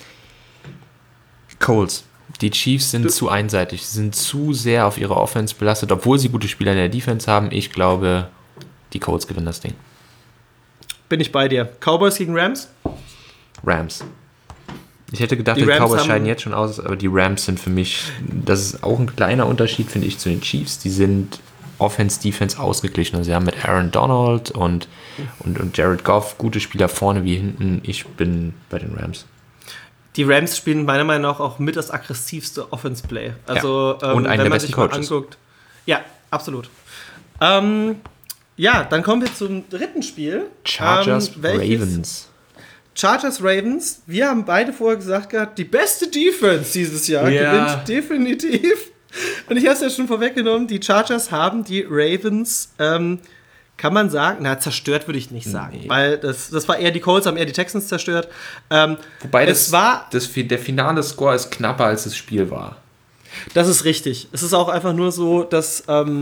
Colts. Die Chiefs sind zu einseitig, sind zu sehr auf ihre Offense belastet, obwohl sie gute Spieler in der Defense haben. Ich glaube, die Colts gewinnen das Ding. Bin ich bei dir. Cowboys gegen Rams? Rams. Ich hätte gedacht, die Cowboys scheiden jetzt schon aus, aber die Rams sind für mich, das ist auch ein kleiner Unterschied, finde ich, zu den Chiefs. Die sind Offense, Defense ausgeglichen. Also sie haben mit Aaron Donald und Jared Goff gute Spieler vorne wie hinten. Ich bin bei den Rams. Die Rams spielen meiner Meinung nach auch mit das aggressivste Offense-Play. Also, ja. Und einen der besten Coaches. Anguckt. Ja, absolut. Ja, dann kommen wir zum dritten Spiel. Chargers Ravens. Chargers Ravens. Wir haben beide vorher gesagt gehabt, die beste Defense dieses Jahr gewinnt definitiv. Und ich habe es ja schon vorweggenommen, die Chargers haben die Ravens, kann man sagen, zerstört würde ich nicht sagen, weil das war eher die Colts, haben eher die Texans zerstört. Wobei der finale Score ist knapper, als das Spiel war. Das ist richtig. Es ist auch einfach nur so, dass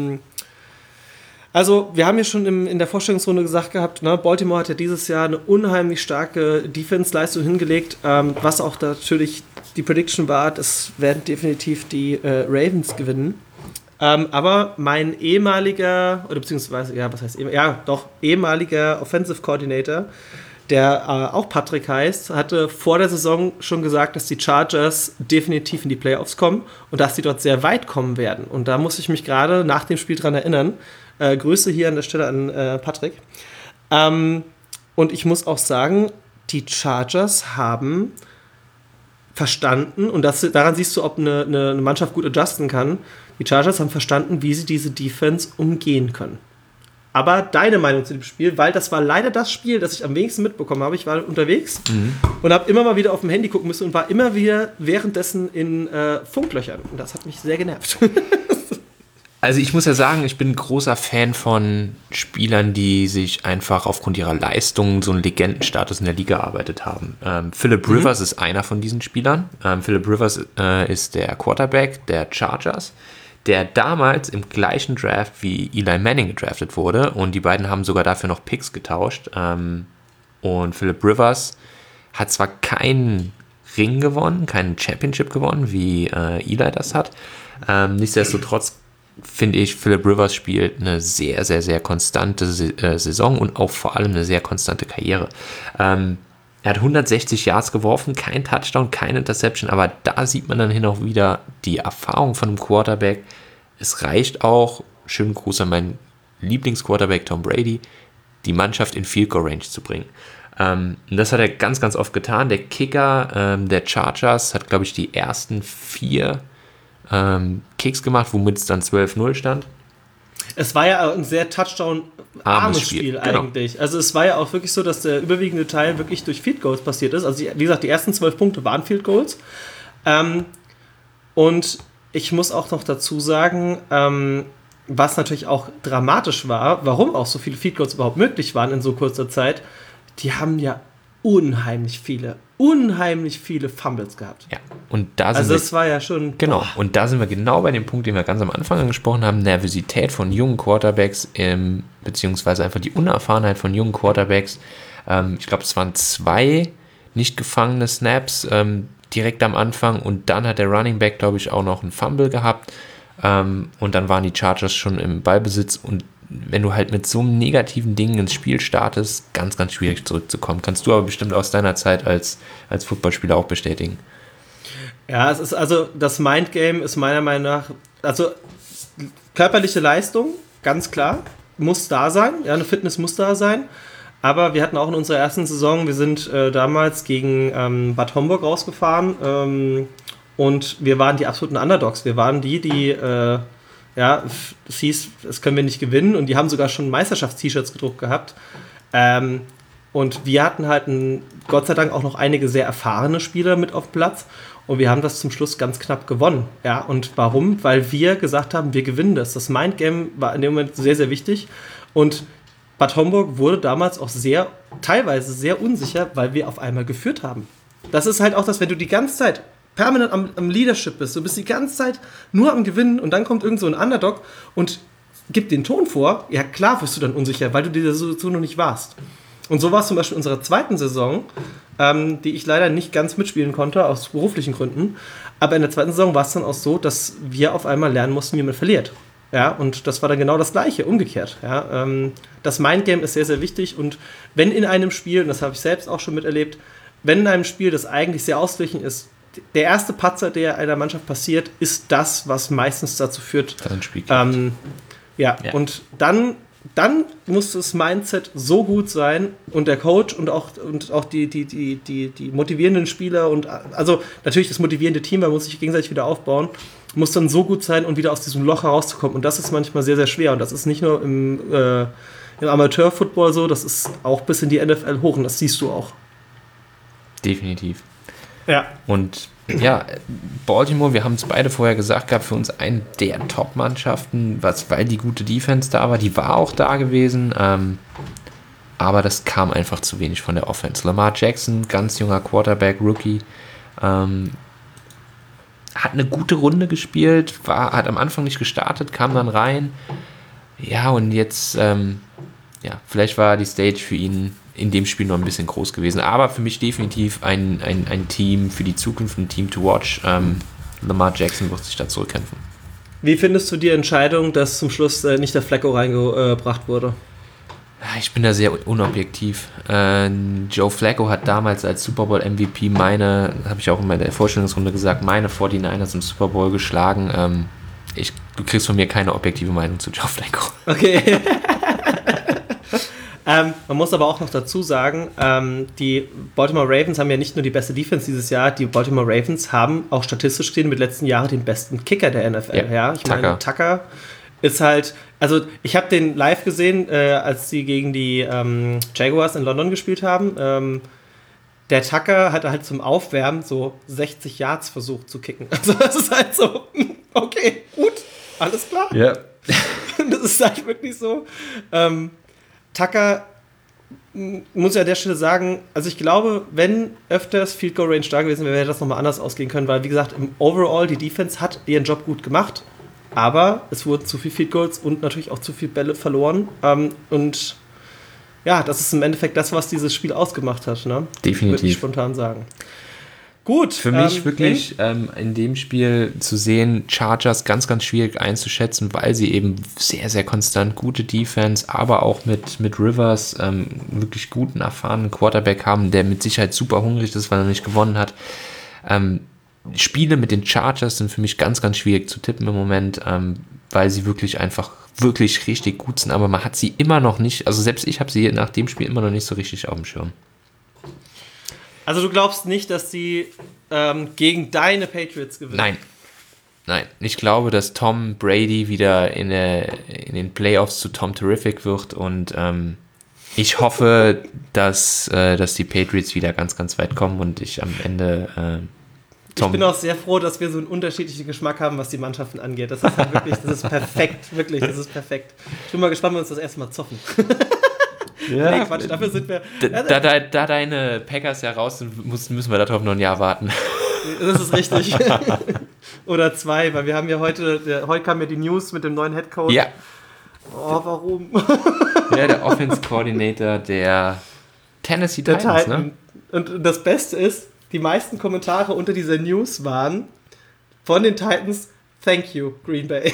also wir haben ja schon in der Vorstellungsrunde gesagt gehabt, ne, Baltimore hat ja dieses Jahr eine unheimlich starke Defense-Leistung hingelegt, was auch natürlich die Prediction war, das werden definitiv die Ravens gewinnen. Aber mein ehemaliger Offensive Coordinator, der auch Patrick heißt, hatte vor der Saison schon gesagt, dass die Chargers definitiv in die Playoffs kommen und dass sie dort sehr weit kommen werden. Und da muss ich mich gerade nach dem Spiel dran erinnern. Grüße hier an der Stelle an Patrick. Und ich muss auch sagen, die Chargers haben verstanden, und daran siehst du, ob eine Mannschaft gut adjusten kann, die Chargers haben verstanden, wie sie diese Defense umgehen können. Aber deine Meinung zu dem Spiel, weil das war leider das Spiel, das ich am wenigsten mitbekommen habe. Ich war unterwegs und habe immer mal wieder auf dem Handy gucken müssen und war immer wieder währenddessen in Funklöchern. Und das hat mich sehr genervt. Also ich muss ja sagen, ich bin ein großer Fan von Spielern, die sich einfach aufgrund ihrer Leistung so einen Legendenstatus in der Liga erarbeitet haben. Philip Rivers ist einer von diesen Spielern. Philip Rivers ist der Quarterback der Chargers, der damals im gleichen Draft wie Eli Manning gedraftet wurde, und die beiden haben sogar dafür noch Picks getauscht. Und Philip Rivers hat zwar keinen Ring gewonnen, keinen Championship gewonnen, wie Eli das hat. Nichtsdestotrotz finde ich, Philip Rivers spielt eine sehr, sehr, sehr konstante Saison und auch vor allem eine sehr konstante Karriere. Er hat 160 Yards geworfen, kein Touchdown, keine Interception, aber da sieht man dann hin auch wieder die Erfahrung von einem Quarterback. Es reicht auch, schönen Gruß an meinen Lieblingsquarterback Tom Brady, die Mannschaft in Field Goal Range zu bringen. Und das hat er ganz, ganz oft getan. Der Kicker der Chargers hat, glaube ich, die ersten 4 Kicks gemacht, womit es dann 12-0 stand. Es war ja ein sehr Touchdown-armes Spiel eigentlich. Genau. Also es war ja auch wirklich so, dass der überwiegende Teil wirklich durch Field Goals passiert ist. Also wie gesagt, die ersten 12 Punkte waren Field Goals. Und ich muss auch noch dazu sagen, was natürlich auch dramatisch war, warum auch so viele Field Goals überhaupt möglich waren in so kurzer Zeit, die haben ja unheimlich viele Fumbles gehabt. Ja, und da sind das war ja schon... Genau, und da sind wir genau bei dem Punkt, den wir ganz am Anfang angesprochen haben, Nervosität von jungen Quarterbacks, beziehungsweise einfach die Unerfahrenheit von jungen Quarterbacks. Ich glaube, es waren 2 nicht gefangene Snaps direkt am Anfang, und dann hat der Running Back, glaube ich, auch noch einen Fumble gehabt, und dann waren die Chargers schon im Ballbesitz, und wenn du halt mit so einem negativen Ding ins Spiel startest, ganz, ganz schwierig zurückzukommen. Kannst du aber bestimmt aus deiner Zeit als Footballspieler auch bestätigen. Ja, es ist also, das Mindgame ist meiner Meinung nach, also körperliche Leistung, ganz klar, muss da sein, ja, eine Fitness muss da sein, aber wir hatten auch in unserer ersten Saison, wir sind damals gegen Bad Homburg rausgefahren, und wir waren die absoluten Underdogs. Wir waren die es hieß, das können wir nicht gewinnen, und die haben sogar schon Meisterschafts-T-Shirts gedruckt gehabt. Und wir hatten halt Gott sei Dank auch noch einige sehr erfahrene Spieler mit auf dem Platz, und wir haben das zum Schluss ganz knapp gewonnen. Ja, und warum? Weil wir gesagt haben, wir gewinnen das. Das Mindgame war in dem Moment sehr, sehr wichtig, und Bad Homburg wurde damals auch teilweise sehr unsicher, weil wir auf einmal geführt haben. Das ist halt auch das, wenn du die ganze Zeit permanent am Leadership bist, du bist die ganze Zeit nur am Gewinnen, und dann kommt irgend so ein Underdog und gibt den Ton vor, ja klar wirst du dann unsicher, weil du dieser Situation noch nicht warst. Und so war es zum Beispiel in unserer zweiten Saison, die ich leider nicht ganz mitspielen konnte, aus beruflichen Gründen, aber in der zweiten Saison war es dann auch so, dass wir auf einmal lernen mussten, wie man verliert. Ja, und das war dann genau das Gleiche, umgekehrt. Ja, das Mindgame ist sehr, sehr wichtig, und wenn in einem Spiel, und das habe ich selbst auch schon miterlebt, wenn in einem Spiel, das eigentlich sehr ausgeglichen ist, der erste Patzer, der einer Mannschaft passiert, ist das, was meistens dazu führt. Ja, und dann muss das Mindset so gut sein, und der Coach und auch die motivierenden Spieler, und also natürlich das motivierende Team, man muss sich gegenseitig wieder aufbauen, muss dann so gut sein, und wieder aus diesem Loch herauszukommen. Und das ist manchmal sehr, sehr schwer, und das ist nicht nur im Amateur-Football so, das ist auch bis in die NFL hoch, und das siehst du auch. Definitiv. Ja. Und ja, Baltimore, wir haben es beide vorher gesagt gehabt, für uns eine der Top-Mannschaften, weil die gute Defense da war, die war auch da gewesen, aber das kam einfach zu wenig von der Offense. Lamar Jackson, ganz junger Quarterback, Rookie, hat eine gute Runde gespielt, hat am Anfang nicht gestartet, kam dann rein, ja, und jetzt, vielleicht war die Stage für ihn in dem Spiel noch ein bisschen groß gewesen. Aber für mich definitiv ein Team für die Zukunft, ein Team to watch. Lamar Jackson wird sich da zurückkämpfen. Wie findest du die Entscheidung, dass zum Schluss nicht der Flacco reingebracht wurde? Ich bin da sehr unobjektiv. Joe Flacco hat damals als Super Bowl MVP habe ich auch in der Vorstellungsrunde gesagt, meine 49ers im Super Bowl geschlagen. Du kriegst von mir keine objektive Meinung zu Joe Flacco. Okay. Man muss aber auch noch dazu sagen, die Baltimore Ravens haben ja nicht nur die beste Defense dieses Jahr, die Baltimore Ravens haben auch statistisch gesehen mit den letzten Jahren den besten Kicker der NFL. Ja, ich meine, Tucker ist halt, also ich habe den live gesehen, als sie gegen die Jaguars in London gespielt haben. Der Tucker hat halt zum Aufwärmen so 60 Yards versucht zu kicken. Also das ist halt so, okay, gut, alles klar. Ja. Das ist halt wirklich so. Tucker, muss ich an der Stelle sagen, also ich glaube, wenn öfters Field Goal Range da gewesen wäre, wäre das nochmal anders ausgehen können, weil wie gesagt, im Overall die Defense hat ihren Job gut gemacht, aber es wurden zu viele Field Goals und natürlich auch zu viele Bälle verloren, und ja, das ist im Endeffekt das, was dieses Spiel ausgemacht hat, ne? Definitiv. Würde ich spontan sagen. Gut. Für mich wirklich in dem Spiel zu sehen, Chargers ganz, ganz schwierig einzuschätzen, weil sie eben sehr, sehr konstant gute Defense, aber auch mit Rivers wirklich guten, erfahrenen Quarterback haben, der mit Sicherheit super hungrig ist, weil er nicht gewonnen hat. Spiele mit den Chargers sind für mich ganz, ganz schwierig zu tippen im Moment, weil sie wirklich richtig gut sind, aber man hat sie immer noch nicht, also selbst ich habe sie nach dem Spiel immer noch nicht so richtig auf dem Schirm. Also du glaubst nicht, dass sie gegen deine Patriots gewinnen? Nein. Ich glaube, dass Tom Brady wieder in den Playoffs zu Tom Terrific wird, und ich hoffe, dass die Patriots wieder ganz, ganz weit kommen und ich am Ende Ich bin auch sehr froh, dass wir so einen unterschiedlichen Geschmack haben, was die Mannschaften angeht. Das ist halt wirklich, das ist perfekt, wirklich, das ist perfekt. Ich bin mal gespannt, wenn wir uns das erste Mal zoffen. Ja, nee, Quatsch, dafür sind wir... Da deine Packers ja raus sind, müssen wir darauf noch ein Jahr warten. Das ist richtig. Oder 2, weil wir haben ja heute kam ja die News mit dem neuen Headcoach. Ja. Oh, warum? Ja, der Offense Coordinator der Tennessee Titans, ne? Und das Beste ist, die meisten Kommentare unter dieser News waren von den Titans, thank you, Green Bay.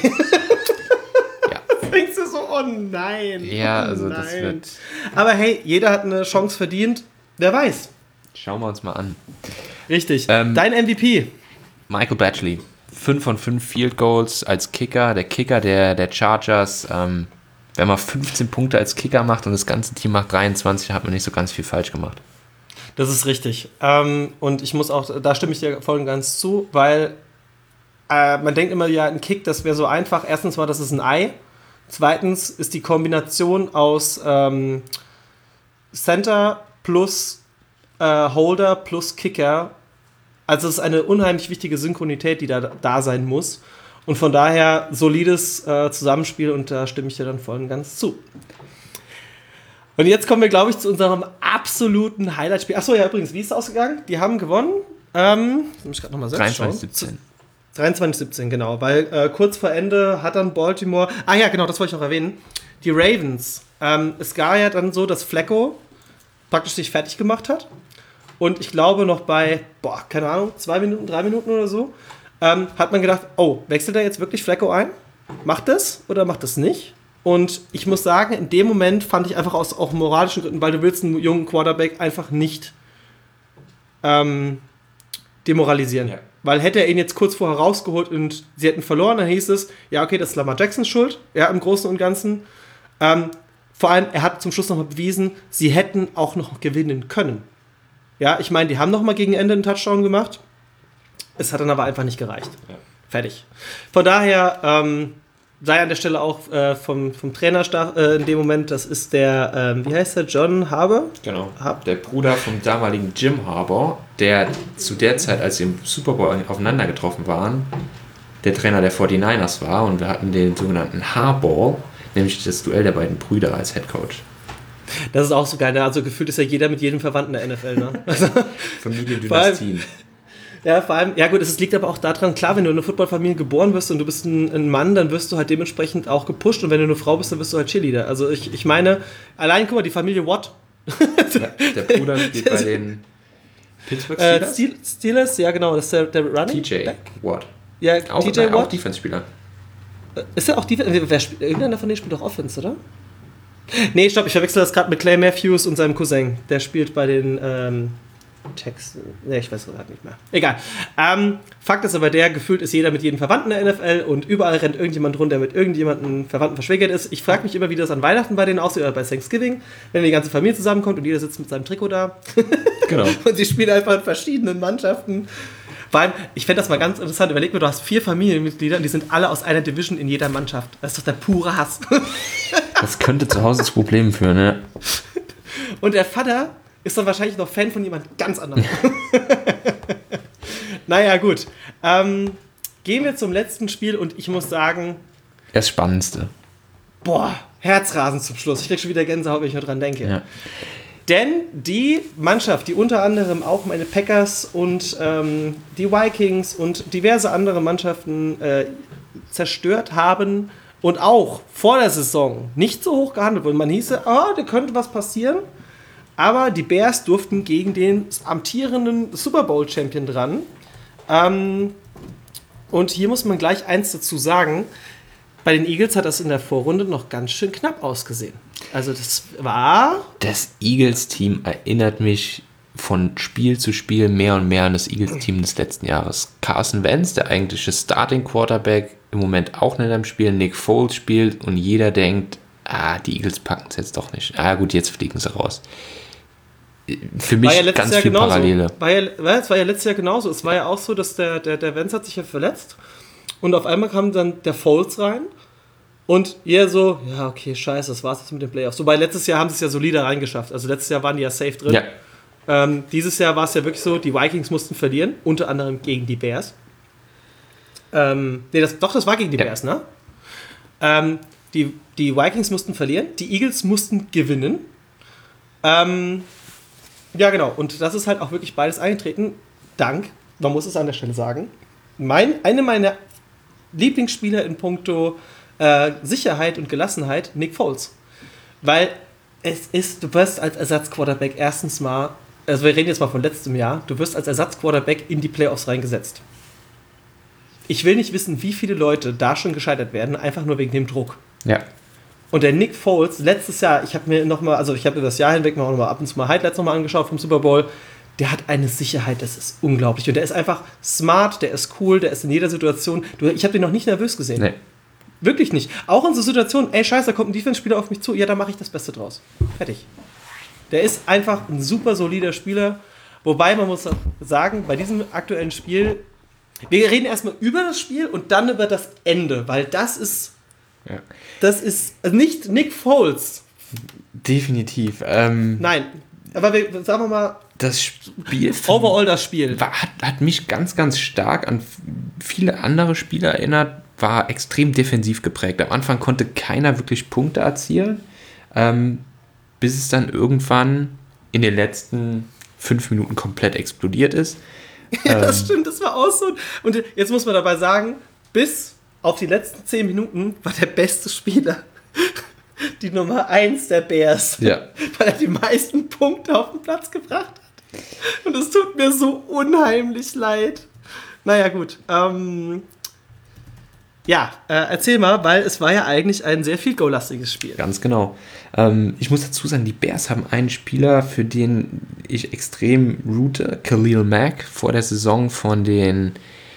Denkst du so, oh nein. Ja, also nein. Das wird... Aber hey, jeder hat eine Chance verdient. Wer weiß. Schauen wir uns mal an. Richtig. Dein MVP? Michael Badgley. 5 von 5 Field Goals als Kicker. Der Kicker der Chargers. Wenn man 15 Punkte als Kicker macht und das ganze Team macht 23, hat man nicht so ganz viel falsch gemacht. Das ist richtig. Und ich muss auch, da stimme ich dir voll und ganz zu, weil man denkt immer, ja, ein Kick, das wäre so einfach. Erstens mal, das ist ein Ei. Zweitens ist die Kombination aus Center plus Holder plus Kicker. Also es ist eine unheimlich wichtige Synchronität, die da sein muss. Und von daher solides Zusammenspiel und da stimme ich dir dann voll und ganz zu. Und jetzt kommen wir, glaube ich, zu unserem absoluten Highlight-Spiel. Achso, ja, übrigens, wie ist es ausgegangen? Die haben gewonnen. Muss ich gerade nochmal selbst 23-17. 23-17, genau. Weil kurz vor Ende hat dann Baltimore... Ah ja, genau, das wollte ich noch erwähnen. Die Ravens. Es war ja dann so, dass Flacco praktisch sich fertig gemacht hat. Und ich glaube noch bei, keine Ahnung, 2 Minuten, 3 Minuten oder so, hat man gedacht, oh, wechselt er jetzt wirklich Flacco ein? Macht das oder macht das nicht? Und ich muss sagen, in dem Moment fand ich einfach aus auch moralischen Gründen, weil du willst einen jungen Quarterback einfach nicht demoralisieren. Ja. Weil hätte er ihn jetzt kurz vorher rausgeholt und sie hätten verloren, dann hieß es, ja, okay, das ist Lamar Jacksons Schuld, ja, im Großen und Ganzen. Vor allem, er hat zum Schluss nochmal bewiesen, sie hätten auch noch gewinnen können. Ja, ich meine, die haben nochmal gegen Ende einen Touchdown gemacht. Es hat dann aber einfach nicht gereicht. Ja. Fertig. Von daher sei an der Stelle auch vom Trainerstab in dem Moment, das ist der, wie heißt der, John Harbaugh? Genau, der Bruder vom damaligen Jim Harbaugh, der zu der Zeit, als sie im Super Bowl aufeinander getroffen waren, der Trainer der 49ers war und wir hatten den sogenannten Harbaugh, nämlich das Duell der beiden Brüder als Headcoach. Das ist auch so geil, ne? Also gefühlt ist ja jeder mit jedem Verwandten der NFL, ne? Also, Familiendynastien. Ja, vor allem, ja gut, es liegt aber auch daran, klar, wenn du in einer Footballfamilie geboren wirst und du bist ein Mann, dann wirst du halt dementsprechend auch gepusht und wenn du eine Frau bist, dann wirst du halt Cheerleader. Also ich meine, allein, guck mal, die Familie Watt. Ja, der Bruder geht bei den Pittsburgh Steelers? Steelers, ja genau, das ist der Running TJ Back. Watt. Ja, auch, TJ Watt. Auch Defense-Spieler. Ist er auch Defense? Irgendeiner von denen spielt doch Offense, oder? Nee, stopp, ich verwechsel das gerade mit Clay Matthews und seinem Cousin. Der spielt bei den Texans. Nee, ich weiß es gerade nicht mehr. Egal. Fakt ist aber gefühlt ist jeder mit jedem Verwandten der NFL und überall rennt irgendjemand rum, der mit irgendjemandem Verwandten verschwägert ist. Ich frage mich immer, wie das an Weihnachten bei denen aussieht oder bei Thanksgiving, wenn die ganze Familie zusammenkommt und jeder sitzt mit seinem Trikot da. Genau. Und sie spielen einfach in verschiedenen Mannschaften. Vor allem, ich fände das mal ganz interessant. Überleg mir, du hast 4 Familienmitglieder und die sind alle aus einer Division in jeder Mannschaft. Das ist doch der pure Hass. Das könnte zu Hause zu Problemen führen, ja. Und der Vater ist dann wahrscheinlich noch Fan von jemand ganz anderem. Naja, gut. Gehen wir zum letzten Spiel und ich muss sagen... Das Spannendste. Boah, Herzrasen zum Schluss. Ich krieg schon wieder Gänsehaut, wenn ich nur dran denke. Ja. Denn die Mannschaft, die unter anderem auch meine Packers und die Vikings und diverse andere Mannschaften zerstört haben und auch vor der Saison nicht so hoch gehandelt wurden. Man hieße, da könnte was passieren. Aber die Bears durften gegen den amtierenden Super Bowl-Champion dran. Und hier muss man gleich eins dazu sagen. Bei den Eagles hat das in der Vorrunde noch ganz schön knapp ausgesehen. Also das war... Das Eagles-Team erinnert mich von Spiel zu Spiel mehr und mehr an das Eagles-Team des letzten Jahres. Carson Wentz, der eigentliche Starting-Quarterback, im Moment auch nicht am Spiel. Nick Foles spielt und jeder denkt, die Eagles packen es jetzt doch nicht. Gut, jetzt fliegen sie raus. Für mich ja ganz viel genauso. Parallele. Es war ja letztes Jahr genauso. Es war ja auch so, dass der Wentz hat sich ja verletzt und auf einmal kam dann der Foles rein und ihr so, ja okay, scheiße, das war's jetzt mit den Playoffs. Wobei letztes Jahr haben sie es ja solide reingeschafft. Also letztes Jahr waren die ja safe drin. Ja. Dieses Jahr war es ja wirklich so, die Vikings mussten verlieren, unter anderem gegen die Bears. Das war gegen die Bears, ne? Die Vikings mussten verlieren, die Eagles mussten gewinnen. Ja, genau. Und das ist halt auch wirklich beides eingetreten. Dank, man muss es an der Stelle sagen, eine meiner Lieblingsspieler in puncto Sicherheit und Gelassenheit, Nick Foles. Weil du wirst als Ersatzquarterback erstens mal, also wir reden jetzt mal von letztem Jahr, du wirst als Ersatzquarterback in die Playoffs reingesetzt. Ich will nicht wissen, wie viele Leute da schon gescheitert werden, einfach nur wegen dem Druck. Ja. Und der Nick Foles, letztes Jahr, ich habe über das Jahr hinweg noch mal ab und zu mal Highlights nochmal angeschaut vom Super Bowl, der hat eine Sicherheit, das ist unglaublich. Und der ist einfach smart, der ist cool, der ist in jeder Situation. Ich habe den noch nicht nervös gesehen. Nee. Wirklich nicht. Auch in so Situationen, scheiße, da kommt ein Defense-Spieler auf mich zu, ja, da mache ich das Beste draus. Fertig. Der ist einfach ein super solider Spieler. Wobei man muss sagen, bei diesem aktuellen Spiel, wir reden erstmal über das Spiel und dann über das Ende, weil das ist also nicht Nick Foles. Definitiv. Nein, aber sagen wir mal, das Spiel. Overall das Spiel. Hat mich ganz, ganz stark an viele andere Spiele erinnert, war extrem defensiv geprägt. Am Anfang konnte keiner wirklich Punkte erzielen, bis es dann irgendwann in den letzten 5 Minuten komplett explodiert ist. Ja, das stimmt, das war auch so. Und jetzt muss man dabei sagen, bis auf die letzten 10 Minuten war der beste Spieler die Nummer 1 der Bears, weil er die meisten Punkte auf den Platz gebracht hat. Und es tut mir so unheimlich leid. Naja, gut. Erzähl mal, weil es war ja eigentlich ein sehr viel Goal-lastiges Spiel. Ganz genau. Ich muss dazu sagen, die Bears haben einen Spieler, für den ich extrem route, Khalil Mack, vor der Saison von den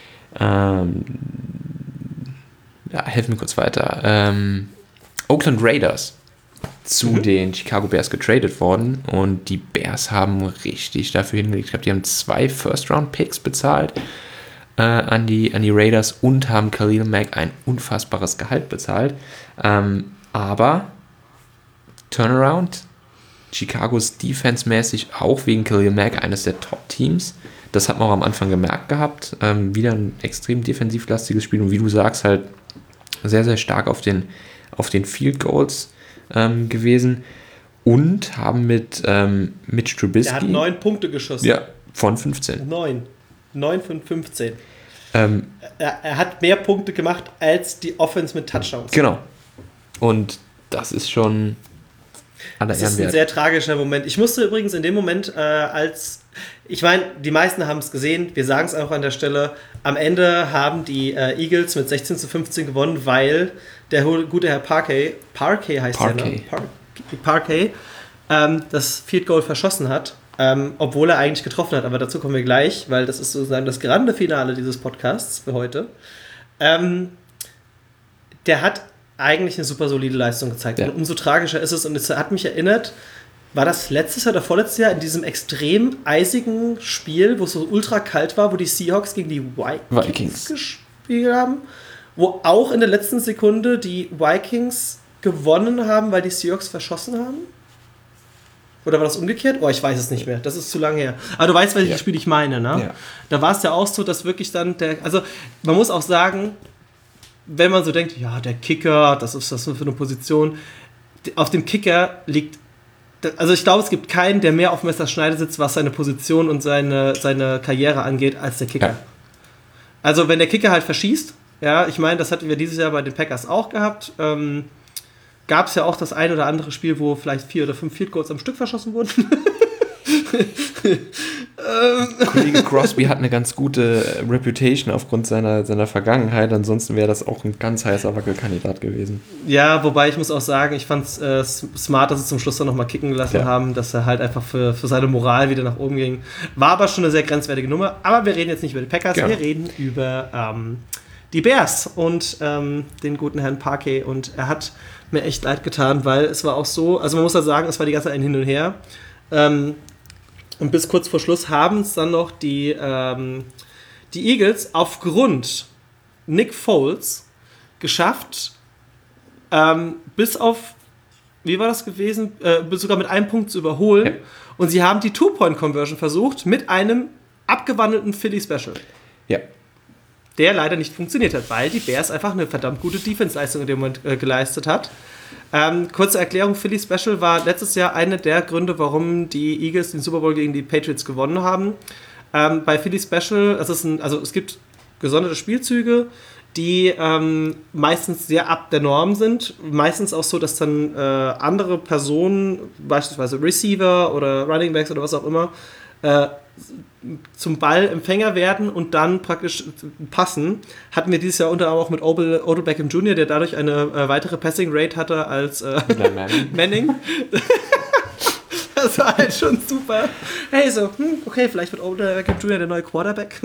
helfen mir kurz weiter, Oakland Raiders zu den Chicago Bears getradet worden und die Bears haben richtig dafür hingelegt. Ich glaube, die haben 2 First-Round-Picks bezahlt an die Raiders und haben Khalil Mack ein unfassbares Gehalt bezahlt. Aber Turnaround, Chicagos defense-mäßig auch wegen Khalil Mack eines der Top-Teams. Das hat man auch am Anfang gemerkt gehabt. Wieder ein extrem defensivlastiges Spiel und wie du sagst, halt sehr, sehr stark auf den Field Goals gewesen und haben mit Trubisky... Er hat 9 Punkte geschossen. Ja, von 15. 9 von 15. Er hat mehr Punkte gemacht als die Offense mit Touchdowns. Genau. Und das ist schon aller Ehrenwert. Das ist ein sehr tragischer Moment. Ich musste übrigens in dem Moment, ich meine, die meisten haben es gesehen, wir sagen es auch an der Stelle, am Ende haben die Eagles mit 16-15 gewonnen, weil der gute Herr Parkey heißt der, ne? Parkey, das Field Goal verschossen hat, obwohl er eigentlich getroffen hat, aber dazu kommen wir gleich, weil das ist sozusagen das grande Finale dieses Podcasts für heute. Der hat eigentlich eine super solide Leistung gezeigt. Ja. Und umso tragischer ist es, und es hat mich erinnert, war das letztes Jahr oder vorletztes Jahr in diesem extrem eisigen Spiel, wo es so ultra kalt war, wo die Seahawks gegen die Vikings gespielt haben, wo auch in der letzten Sekunde die Vikings gewonnen haben, weil die Seahawks verschossen haben? Oder war das umgekehrt? Oh, ich weiß es nicht mehr. Das ist zu lange her. Aber du weißt, welches Spiel ich meine, ne? Ja. Da war es ja auch so, dass wirklich dann also man muss auch sagen, wenn man so denkt, ja, der Kicker, das ist das für eine Position, auf dem Kicker liegt, also ich glaube, es gibt keinen, der mehr auf Messerschneide sitzt, was seine Position und seine Karriere angeht, als der Kicker. Ja. Also wenn der Kicker halt verschießt, ja, ich meine, das hatten wir dieses Jahr bei den Packers auch gehabt, gab es ja auch das ein oder andere Spiel, wo vielleicht 4 oder 5 Field Goals am Stück verschossen wurden. Kollege Crosby hat eine ganz gute Reputation aufgrund seiner Vergangenheit, ansonsten wäre das auch ein ganz heißer Wackelkandidat gewesen. Ja, wobei ich muss auch sagen, ich fand es smart, dass sie zum Schluss dann nochmal kicken gelassen haben, dass er halt einfach für seine Moral wieder nach oben ging. War aber schon eine sehr grenzwertige Nummer, aber wir reden jetzt nicht über die Packers, wir reden über die Bears und den guten Herrn Parkey, und er hat mir echt leid getan, weil es war auch so, also man muss ja sagen, es war die ganze Zeit ein Hin und Her. Und bis kurz vor Schluss haben es dann noch die Eagles aufgrund Nick Foles geschafft, bis auf, wie war das gewesen, sogar mit einem Punkt zu überholen. Ja. Und sie haben die Two-Point-Conversion versucht mit einem abgewandelten Philly-Special. Ja. Der leider nicht funktioniert hat, weil die Bears einfach eine verdammt gute Defense-Leistung in dem Moment geleistet hat. Kurze Erklärung, Philly Special war letztes Jahr einer der Gründe, warum die Eagles den Super Bowl gegen die Patriots gewonnen haben. Bei Philly Special, es gibt gesonderte Spielzüge, die meistens sehr ab der Norm sind. Meistens auch so, dass dann andere Personen, beispielsweise Receiver oder Running Backs oder was auch immer, zum Ballempfänger werden und dann praktisch passen. Hatten wir dieses Jahr unter anderem auch mit Odell Beckham Jr., der dadurch eine weitere Passing Rate hatte als Manning. Das war halt schon super. Hey, so, okay, vielleicht wird Odell Beckham Jr. der neue Quarterback.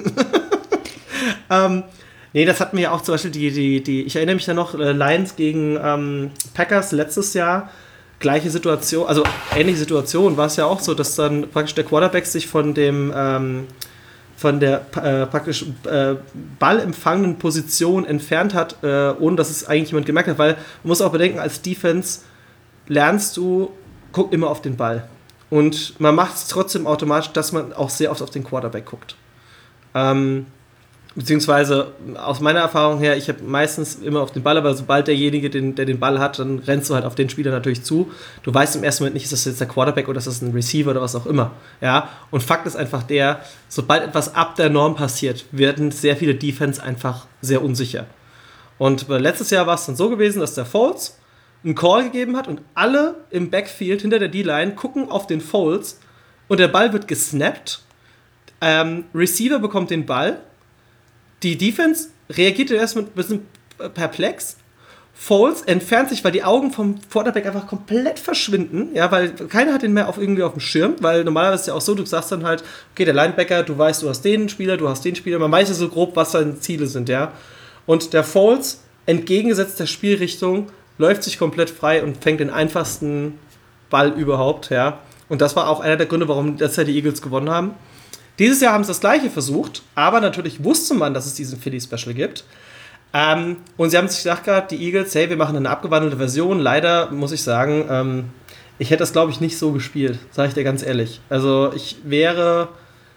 Nee, das hatten wir ja auch zum Beispiel ich erinnere mich da noch, Lions gegen Packers letztes Jahr. gleiche Situation, also ähnliche Situation war es ja auch so, dass dann praktisch der Quarterback sich von der praktisch ballempfangenden Position entfernt hat, ohne dass es eigentlich jemand gemerkt hat, weil man muss auch bedenken, als Defense lernst du, guck immer auf den Ball. Und man macht es trotzdem automatisch, dass man auch sehr oft auf den Quarterback guckt. Beziehungsweise aus meiner Erfahrung her, ich habe meistens immer auf den Ball, aber sobald derjenige, der den Ball hat, dann rennst du halt auf den Spieler natürlich zu. Du weißt im ersten Moment nicht, ist das jetzt der Quarterback oder ist das ein Receiver oder was auch immer. Ja? Und Fakt ist einfach der, sobald etwas ab der Norm passiert, werden sehr viele Defense einfach sehr unsicher. Und letztes Jahr war es dann so gewesen, dass der Foles einen Call gegeben hat und alle im Backfield hinter der D-Line gucken auf den Foles und der Ball wird gesnappt. Receiver bekommt den Ball. Die Defense reagierte erstmal ein bisschen perplex. Foles entfernt sich, weil die Augen vom Quarterback einfach komplett verschwinden. Ja, weil keiner hat den mehr irgendwie auf dem Schirm. Weil normalerweise ist es ja auch so, du sagst dann halt, okay, der Linebacker, du weißt, du hast den Spieler, du hast den Spieler. Man weiß ja so grob, was seine Ziele sind, ja. Und der Foles, entgegengesetzt der Spielrichtung, läuft sich komplett frei und fängt den einfachsten Ball überhaupt, ja. Und das war auch einer der Gründe, warum letztes Jahr die Eagles gewonnen haben. Dieses Jahr haben sie das Gleiche versucht, aber natürlich wusste man, dass es diesen Philly-Special gibt. Und sie haben sich gedacht gehabt, die Eagles, hey, wir machen eine abgewandelte Version. Leider muss ich sagen, ich hätte das, glaube ich, nicht so gespielt, sage ich dir ganz ehrlich. Also ich wäre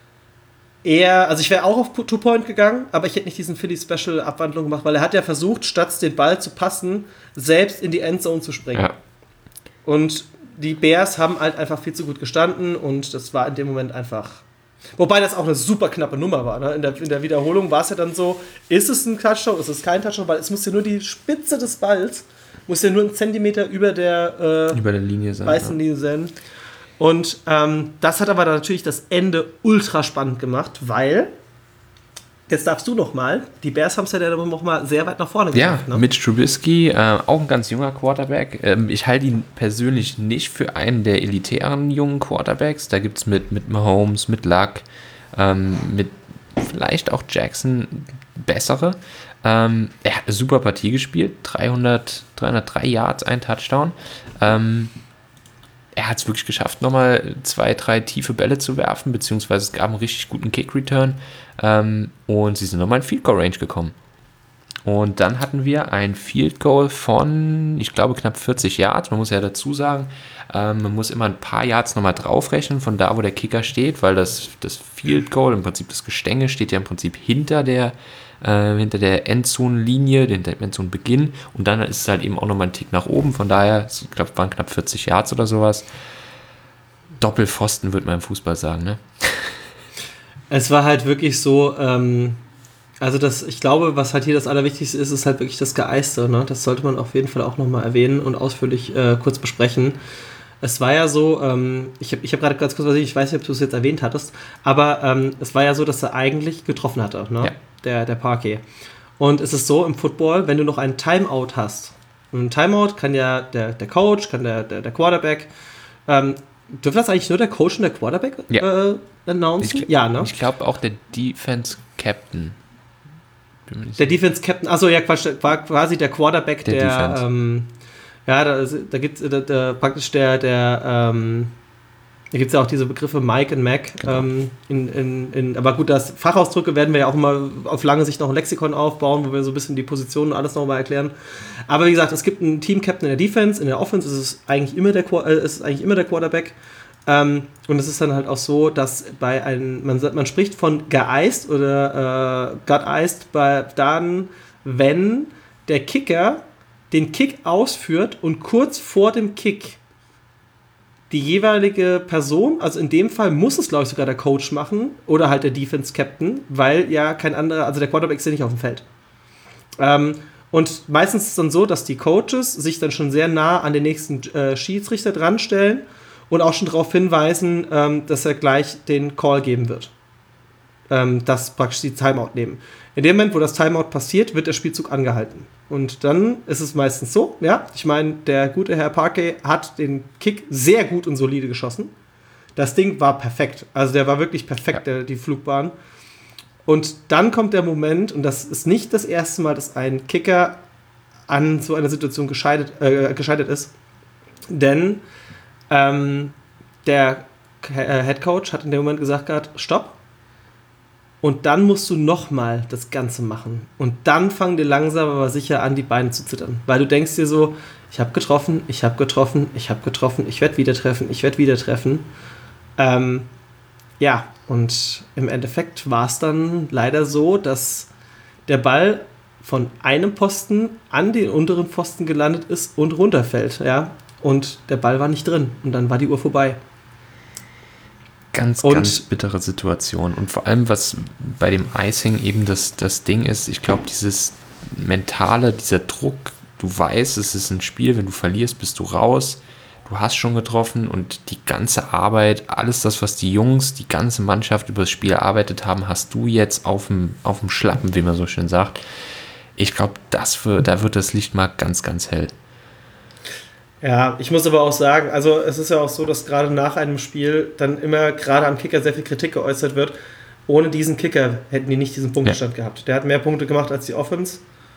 auch auf Two-Point gegangen, aber ich hätte nicht diesen Philly-Special-Abwandlung gemacht, weil er hat ja versucht, statt den Ball zu passen, selbst in die Endzone zu springen. Ja. Und die Bears haben halt einfach viel zu gut gestanden und das war in dem Moment einfach... Wobei das auch eine super knappe Nummer war. Ne? In der Wiederholung war es ja dann so, ist es ein Touchdown, ist es kein Touchdown, weil es muss ja nur die Spitze des Balls, muss ja nur einen Zentimeter über der Linie sein, weißen Linie sein. Und das hat aber natürlich das Ende ultra spannend gemacht, weil, jetzt darfst du noch mal, die Bears haben es ja dann noch mal sehr weit nach vorne gebracht. Ja, Mitch Trubisky, auch ein ganz junger Quarterback. Ich halte ihn persönlich nicht für einen der elitären jungen Quarterbacks. Da gibt es mit Mahomes, mit Luck, mit vielleicht auch Jackson bessere. Er hat eine super Partie gespielt, 303 Yards, ein Touchdown. Er hat es wirklich geschafft, nochmal 2, 3 tiefe Bälle zu werfen, beziehungsweise es gab einen richtig guten Kick-Return und sie sind nochmal in Field-Goal-Range gekommen. Und dann hatten wir ein Field-Goal von, ich glaube, knapp 40 Yards. Man muss ja dazu sagen, man muss immer ein paar Yards nochmal draufrechnen, von da, wo der Kicker steht, weil das Field-Goal, im Prinzip das Gestänge, steht ja im Prinzip hinter der Endzone-Linie, den Endzone-Beginn, und dann ist es halt eben auch nochmal ein Tick nach oben, von daher, ich glaube, es waren knapp 40 Yards oder sowas. Doppelpfosten, würde man im Fußball sagen, ne? Es war halt wirklich so, ich glaube, was halt hier das Allerwichtigste ist, ist halt wirklich das Geeiste, ne? Das sollte man auf jeden Fall auch nochmal erwähnen und ausführlich kurz besprechen. Es war ja so, ich hab gerade ganz kurz, ich weiß nicht, ob du es jetzt erwähnt hattest, aber es war ja so, dass er eigentlich getroffen hatte, ne? Ja. Der Parquet. Und es ist so im Football, wenn du noch einen Timeout hast, und ein Timeout kann ja der Coach, kann der Quarterback, dürfte das eigentlich nur der Coach und der Quarterback announcen? Ne? Ich glaube auch der Defense Captain. Der Defense Captain, achso, ja, Quatsch, war quasi der Quarterback, da gibt es praktisch da gibt es ja auch diese Begriffe Mike und Mac. Genau. Aber gut, das Fachausdrücke werden wir ja auch immer auf lange Sicht noch ein Lexikon aufbauen, wo wir so ein bisschen die Positionen und alles nochmal erklären. Aber wie gesagt, es gibt einen Team-Captain in der Defense, in der Offense ist es eigentlich immer der Quarterback. Und es ist dann halt auch so, dass man spricht von geiced oder gut-iced dann, wenn der Kicker den Kick ausführt und kurz vor dem Kick die jeweilige Person, also in dem Fall muss es, glaube ich, sogar der Coach machen oder halt der Defense-Captain, weil ja kein anderer, also der Quarterback ist ja nicht auf dem Feld. Und meistens ist es dann so, dass die Coaches sich dann schon sehr nah an den nächsten Schiedsrichter dran stellen und auch schon darauf hinweisen, dass er gleich den Call geben wird. Dass praktisch die Timeout nehmen. In dem Moment, wo das Timeout passiert, wird der Spielzug angehalten. Und dann ist es meistens so, ja, ich meine, der gute Herr Parquet hat den Kick sehr gut und solide geschossen. Das Ding war perfekt. Also der war wirklich perfekt, die Flugbahn. Und dann kommt der Moment, und das ist nicht das erste Mal, dass ein Kicker an so einer Situation gescheitert ist. Denn der Head Coach hat in dem Moment gesagt gehabt, stopp. Und dann musst du nochmal das Ganze machen. Und dann fangen dir langsam aber sicher an, die Beine zu zittern. Weil du denkst dir so, ich habe getroffen, ich werde wieder treffen. Ja, und im Endeffekt war es dann leider so, dass der Ball von einem Posten an den unteren Pfosten gelandet ist und runterfällt. Ja? Und der Ball war nicht drin. Und dann war die Uhr vorbei. Ganz bittere Situation. Und vor allem, was bei dem Icing eben das Ding ist, ich glaube, dieses mentale, dieser Druck, du weißt, es ist ein Spiel, wenn du verlierst, bist du raus, du hast schon getroffen und die ganze Arbeit, alles das, was die Jungs, die ganze Mannschaft über das Spiel erarbeitet haben, hast du jetzt auf dem Schlappen, wie man so schön sagt. Ich glaube, da wird das Licht mal ganz, ganz hell. Ja, ich muss aber auch sagen, also es ist ja auch so, dass gerade nach einem Spiel dann immer gerade am Kicker sehr viel Kritik geäußert wird. Ohne diesen Kicker hätten die nicht diesen Punktestand gehabt. Der hat mehr Punkte gemacht als die Offense.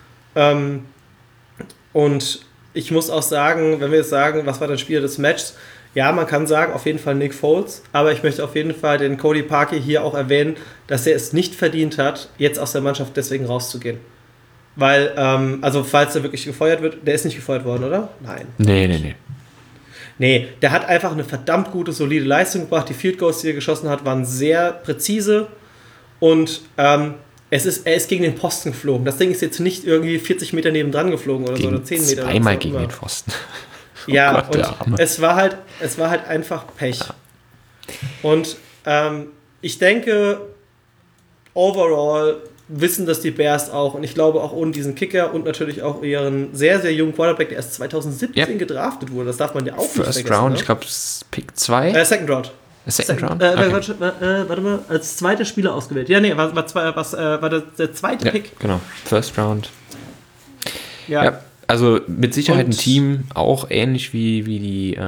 Und ich muss auch sagen, wenn wir jetzt sagen, was war das Spiel des Matches? Ja, man kann sagen, auf jeden Fall Nick Foles, aber ich möchte auf jeden Fall den Cody Parkey hier auch erwähnen, dass er es nicht verdient hat, jetzt aus der Mannschaft deswegen rauszugehen. Weil, also falls er wirklich gefeuert wird, der ist nicht gefeuert worden, oder? Nein. Nee, der hat einfach eine verdammt gute, solide Leistung gebracht. Die Field Goals, die er geschossen hat, waren sehr präzise und er ist gegen den Posten geflogen. Das Ding ist jetzt nicht irgendwie 40 Meter nebendran geflogen oder so, oder 10 Meter. Zweimal gegen den Pfosten. Ja, Gott, und es war halt einfach Pech. Ja. Und ich denke, overall wissen das die Bears auch. Und ich glaube auch ohne diesen Kicker und natürlich auch ihren sehr, sehr jungen Quarterback, der erst 2017 gedraftet wurde. Das darf man ja auch nicht vergessen. First Round, ne? Ich glaube, Pick 2. Second Round. Second Round? Okay. Warte mal, als zweiter Spieler ausgewählt. Ja, nee, war der zweite Pick. Genau, First Round. Ja, also mit Sicherheit ein Team, auch ähnlich wie die...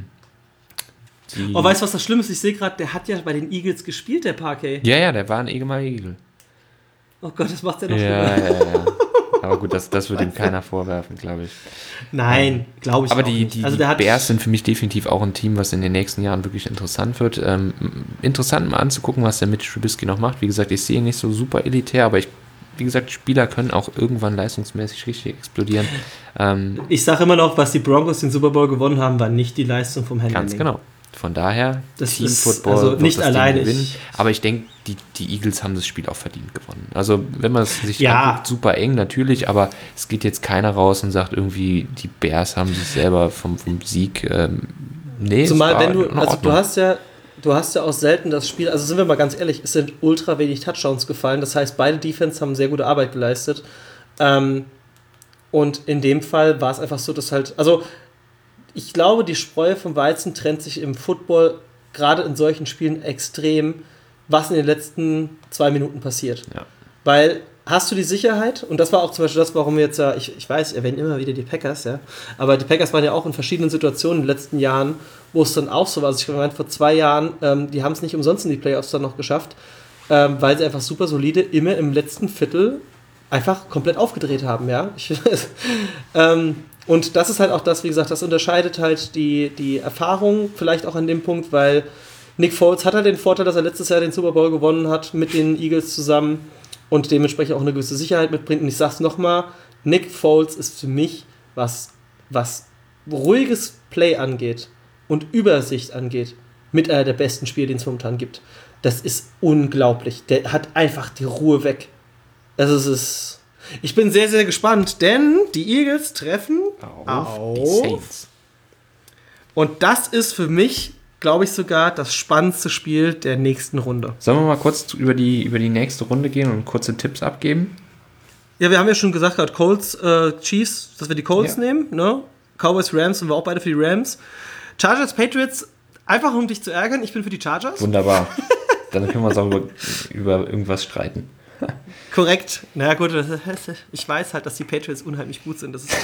Oh, weißt du, was das Schlimme ist? Ich sehe gerade, der hat ja bei den Eagles gespielt, der Parkey. Ja, der war ein ehemaliger Eagle. Oh Gott, das macht ja noch schlimmer. Ja. Aber gut, das wird ihm keiner vorwerfen, glaube ich. Nein, glaube ich aber auch nicht. Die Bears sind für mich definitiv auch ein Team, was in den nächsten Jahren wirklich interessant wird. Interessant mal anzugucken, was der Mitch Trubisky noch macht. Wie gesagt, ich sehe ihn nicht so super elitär, aber wie gesagt, Spieler können auch irgendwann leistungsmäßig richtig explodieren. Ich sage immer noch, was die Broncos den Super Bowl gewonnen haben, war nicht die Leistung vom Handling. Ganz genau. Von daher, Team Football also nicht alleine gewinnen. Aber ich denke, die Eagles haben das Spiel auch verdient gewonnen. Also wenn man es sich anguckt, super eng natürlich, aber es geht jetzt keiner raus und sagt irgendwie, die Bears haben sich selber vom Sieg. Nee, zumal wenn du hast ja auch selten das Spiel, also sind wir mal ganz ehrlich, es sind ultra wenig Touchdowns gefallen. Das heißt, beide Defense haben sehr gute Arbeit geleistet. Und in dem Fall war es einfach so, dass halt, also ich glaube, die Spreu vom Weizen trennt sich im Football gerade in solchen Spielen extrem, was in den letzten 2 Minuten passiert. Ja. Weil hast du die Sicherheit, und das war auch zum Beispiel das, warum wir jetzt ja, ich weiß, erwähnen immer wieder die Packers, ja, aber die Packers waren ja auch in verschiedenen Situationen in den letzten Jahren, wo es dann auch so war. Also ich meine, vor 2 Jahren, die haben es nicht umsonst in die Playoffs dann noch geschafft, weil sie einfach super solide immer im letzten Viertel einfach komplett aufgedreht haben, ja. Und das ist halt auch das, wie gesagt, das unterscheidet halt die Erfahrung vielleicht auch an dem Punkt, weil Nick Foles hat halt den Vorteil, dass er letztes Jahr den Super Bowl gewonnen hat mit den Eagles zusammen und dementsprechend auch eine gewisse Sicherheit mitbringt. Und ich sag's nochmal, Nick Foles ist für mich, was ruhiges Play angeht und Übersicht angeht, mit einer der besten Spiele, den es momentan gibt. Das ist unglaublich. Der hat einfach die Ruhe weg. Also es ist... Ich bin sehr, sehr gespannt, denn die Eagles treffen auf die Saints. Und das ist für mich, glaube ich, sogar das spannendste Spiel der nächsten Runde. Sollen wir mal kurz über die nächste Runde gehen und kurze Tipps abgeben? Ja, wir haben ja schon gesagt, gerade Colts, Chiefs, dass wir die Colts nehmen. Ne? Cowboys, Rams sind wir auch beide für die Rams. Chargers, Patriots, einfach um dich zu ärgern, ich bin für die Chargers. Wunderbar. Dann können wir uns auch über irgendwas streiten. Korrekt. Na gut, ich weiß halt, dass die Patriots unheimlich gut sind. Das ist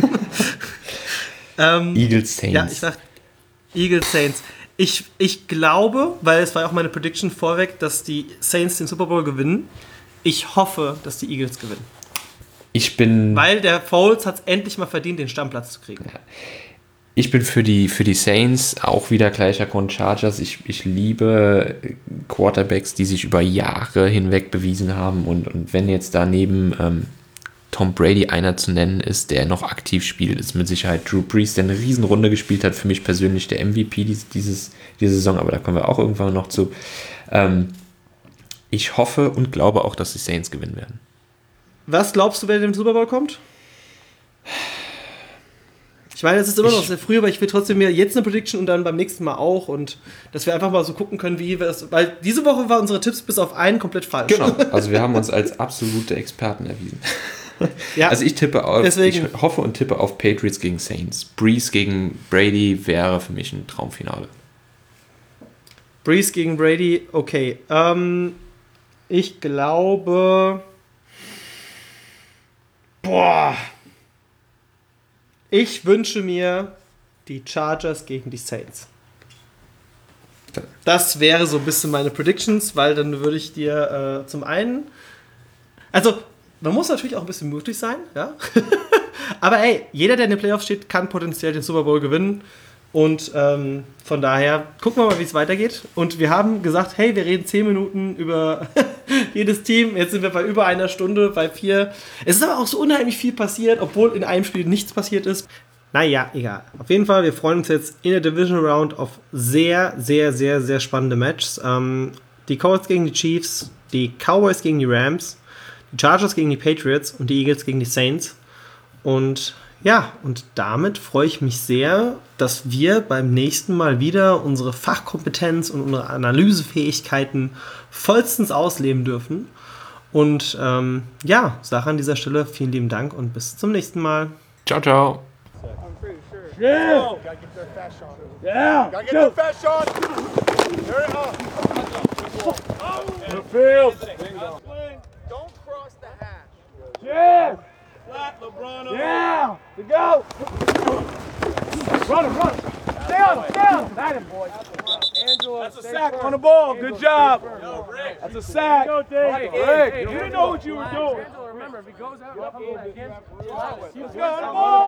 Eagles Saints. Ja, ich sag Eagles Saints. Ich glaube, weil es war ja auch meine Prediction vorweg, dass die Saints den Super Bowl gewinnen. Ich hoffe, dass die Eagles gewinnen. Weil der Foles hat es endlich mal verdient, den Stammplatz zu kriegen. Ja. Ich bin für die Saints, auch wieder gleicher Grund Chargers. Ich liebe Quarterbacks, die sich über Jahre hinweg bewiesen haben. Und wenn jetzt daneben Tom Brady einer zu nennen ist, der noch aktiv spielt, ist mit Sicherheit Drew Brees, der eine Riesenrunde gespielt hat. Für mich persönlich der MVP diese Saison, aber da kommen wir auch irgendwann noch zu. Ich hoffe und glaube auch, dass die Saints gewinnen werden. Was glaubst du, wer in den Super Bowl kommt? Ich meine, es ist immer noch sehr früh, aber ich will trotzdem mir jetzt eine Prediction und dann beim nächsten Mal auch. Und dass wir einfach mal so gucken können, wie wir es. Weil diese Woche waren unsere Tipps bis auf einen komplett falsch. Genau, also wir haben uns als absolute Experten erwiesen. Ja, also ich deswegen. hoffe und tippe auf Patriots gegen Saints. Brees gegen Brady wäre für mich ein Traumfinale. Brees gegen Brady, okay. Ich glaube. Ich wünsche mir die Chargers gegen die Saints. Das wäre so ein bisschen meine Predictions, weil dann würde ich dir zum einen. Also, man muss natürlich auch ein bisschen mutig sein, ja. Aber ey, jeder, der in den Playoffs steht, kann potenziell den Super Bowl gewinnen. Und von daher gucken wir mal, wie es weitergeht. Und wir haben gesagt, hey, wir reden 10 Minuten über jedes Team. Jetzt sind wir bei über einer Stunde, bei 4. Es ist aber auch so unheimlich viel passiert, obwohl in einem Spiel nichts passiert ist. Naja, egal. Auf jeden Fall, wir freuen uns jetzt in der Division Round auf sehr, sehr, sehr, sehr spannende Matches. Die Colts gegen die Chiefs, die Cowboys gegen die Rams, die Chargers gegen die Patriots und die Eagles gegen die Saints. Und ja, und damit freue ich mich sehr, dass wir beim nächsten Mal wieder unsere Fachkompetenz und unsere Analysefähigkeiten vollstens ausleben dürfen. Und ja, sage an dieser Stelle vielen lieben Dank und bis zum nächsten Mal. Ciao, ciao. Yeah! Gotta get their fast shot. Yeah! Gotta get their fast shot! There it is. The field! Don't cross the hash. Yeah! Flat LeBron. Yeah! To go! Run him, run him! Stay on him, stay on him! That him, boy. Angela, that's a sack on the ball. Good job. Yo, Rick. That's a sack. Go, Dave. Rick, you didn't know what you were doing. Angela, remember, if he goes out, let's go on the ball.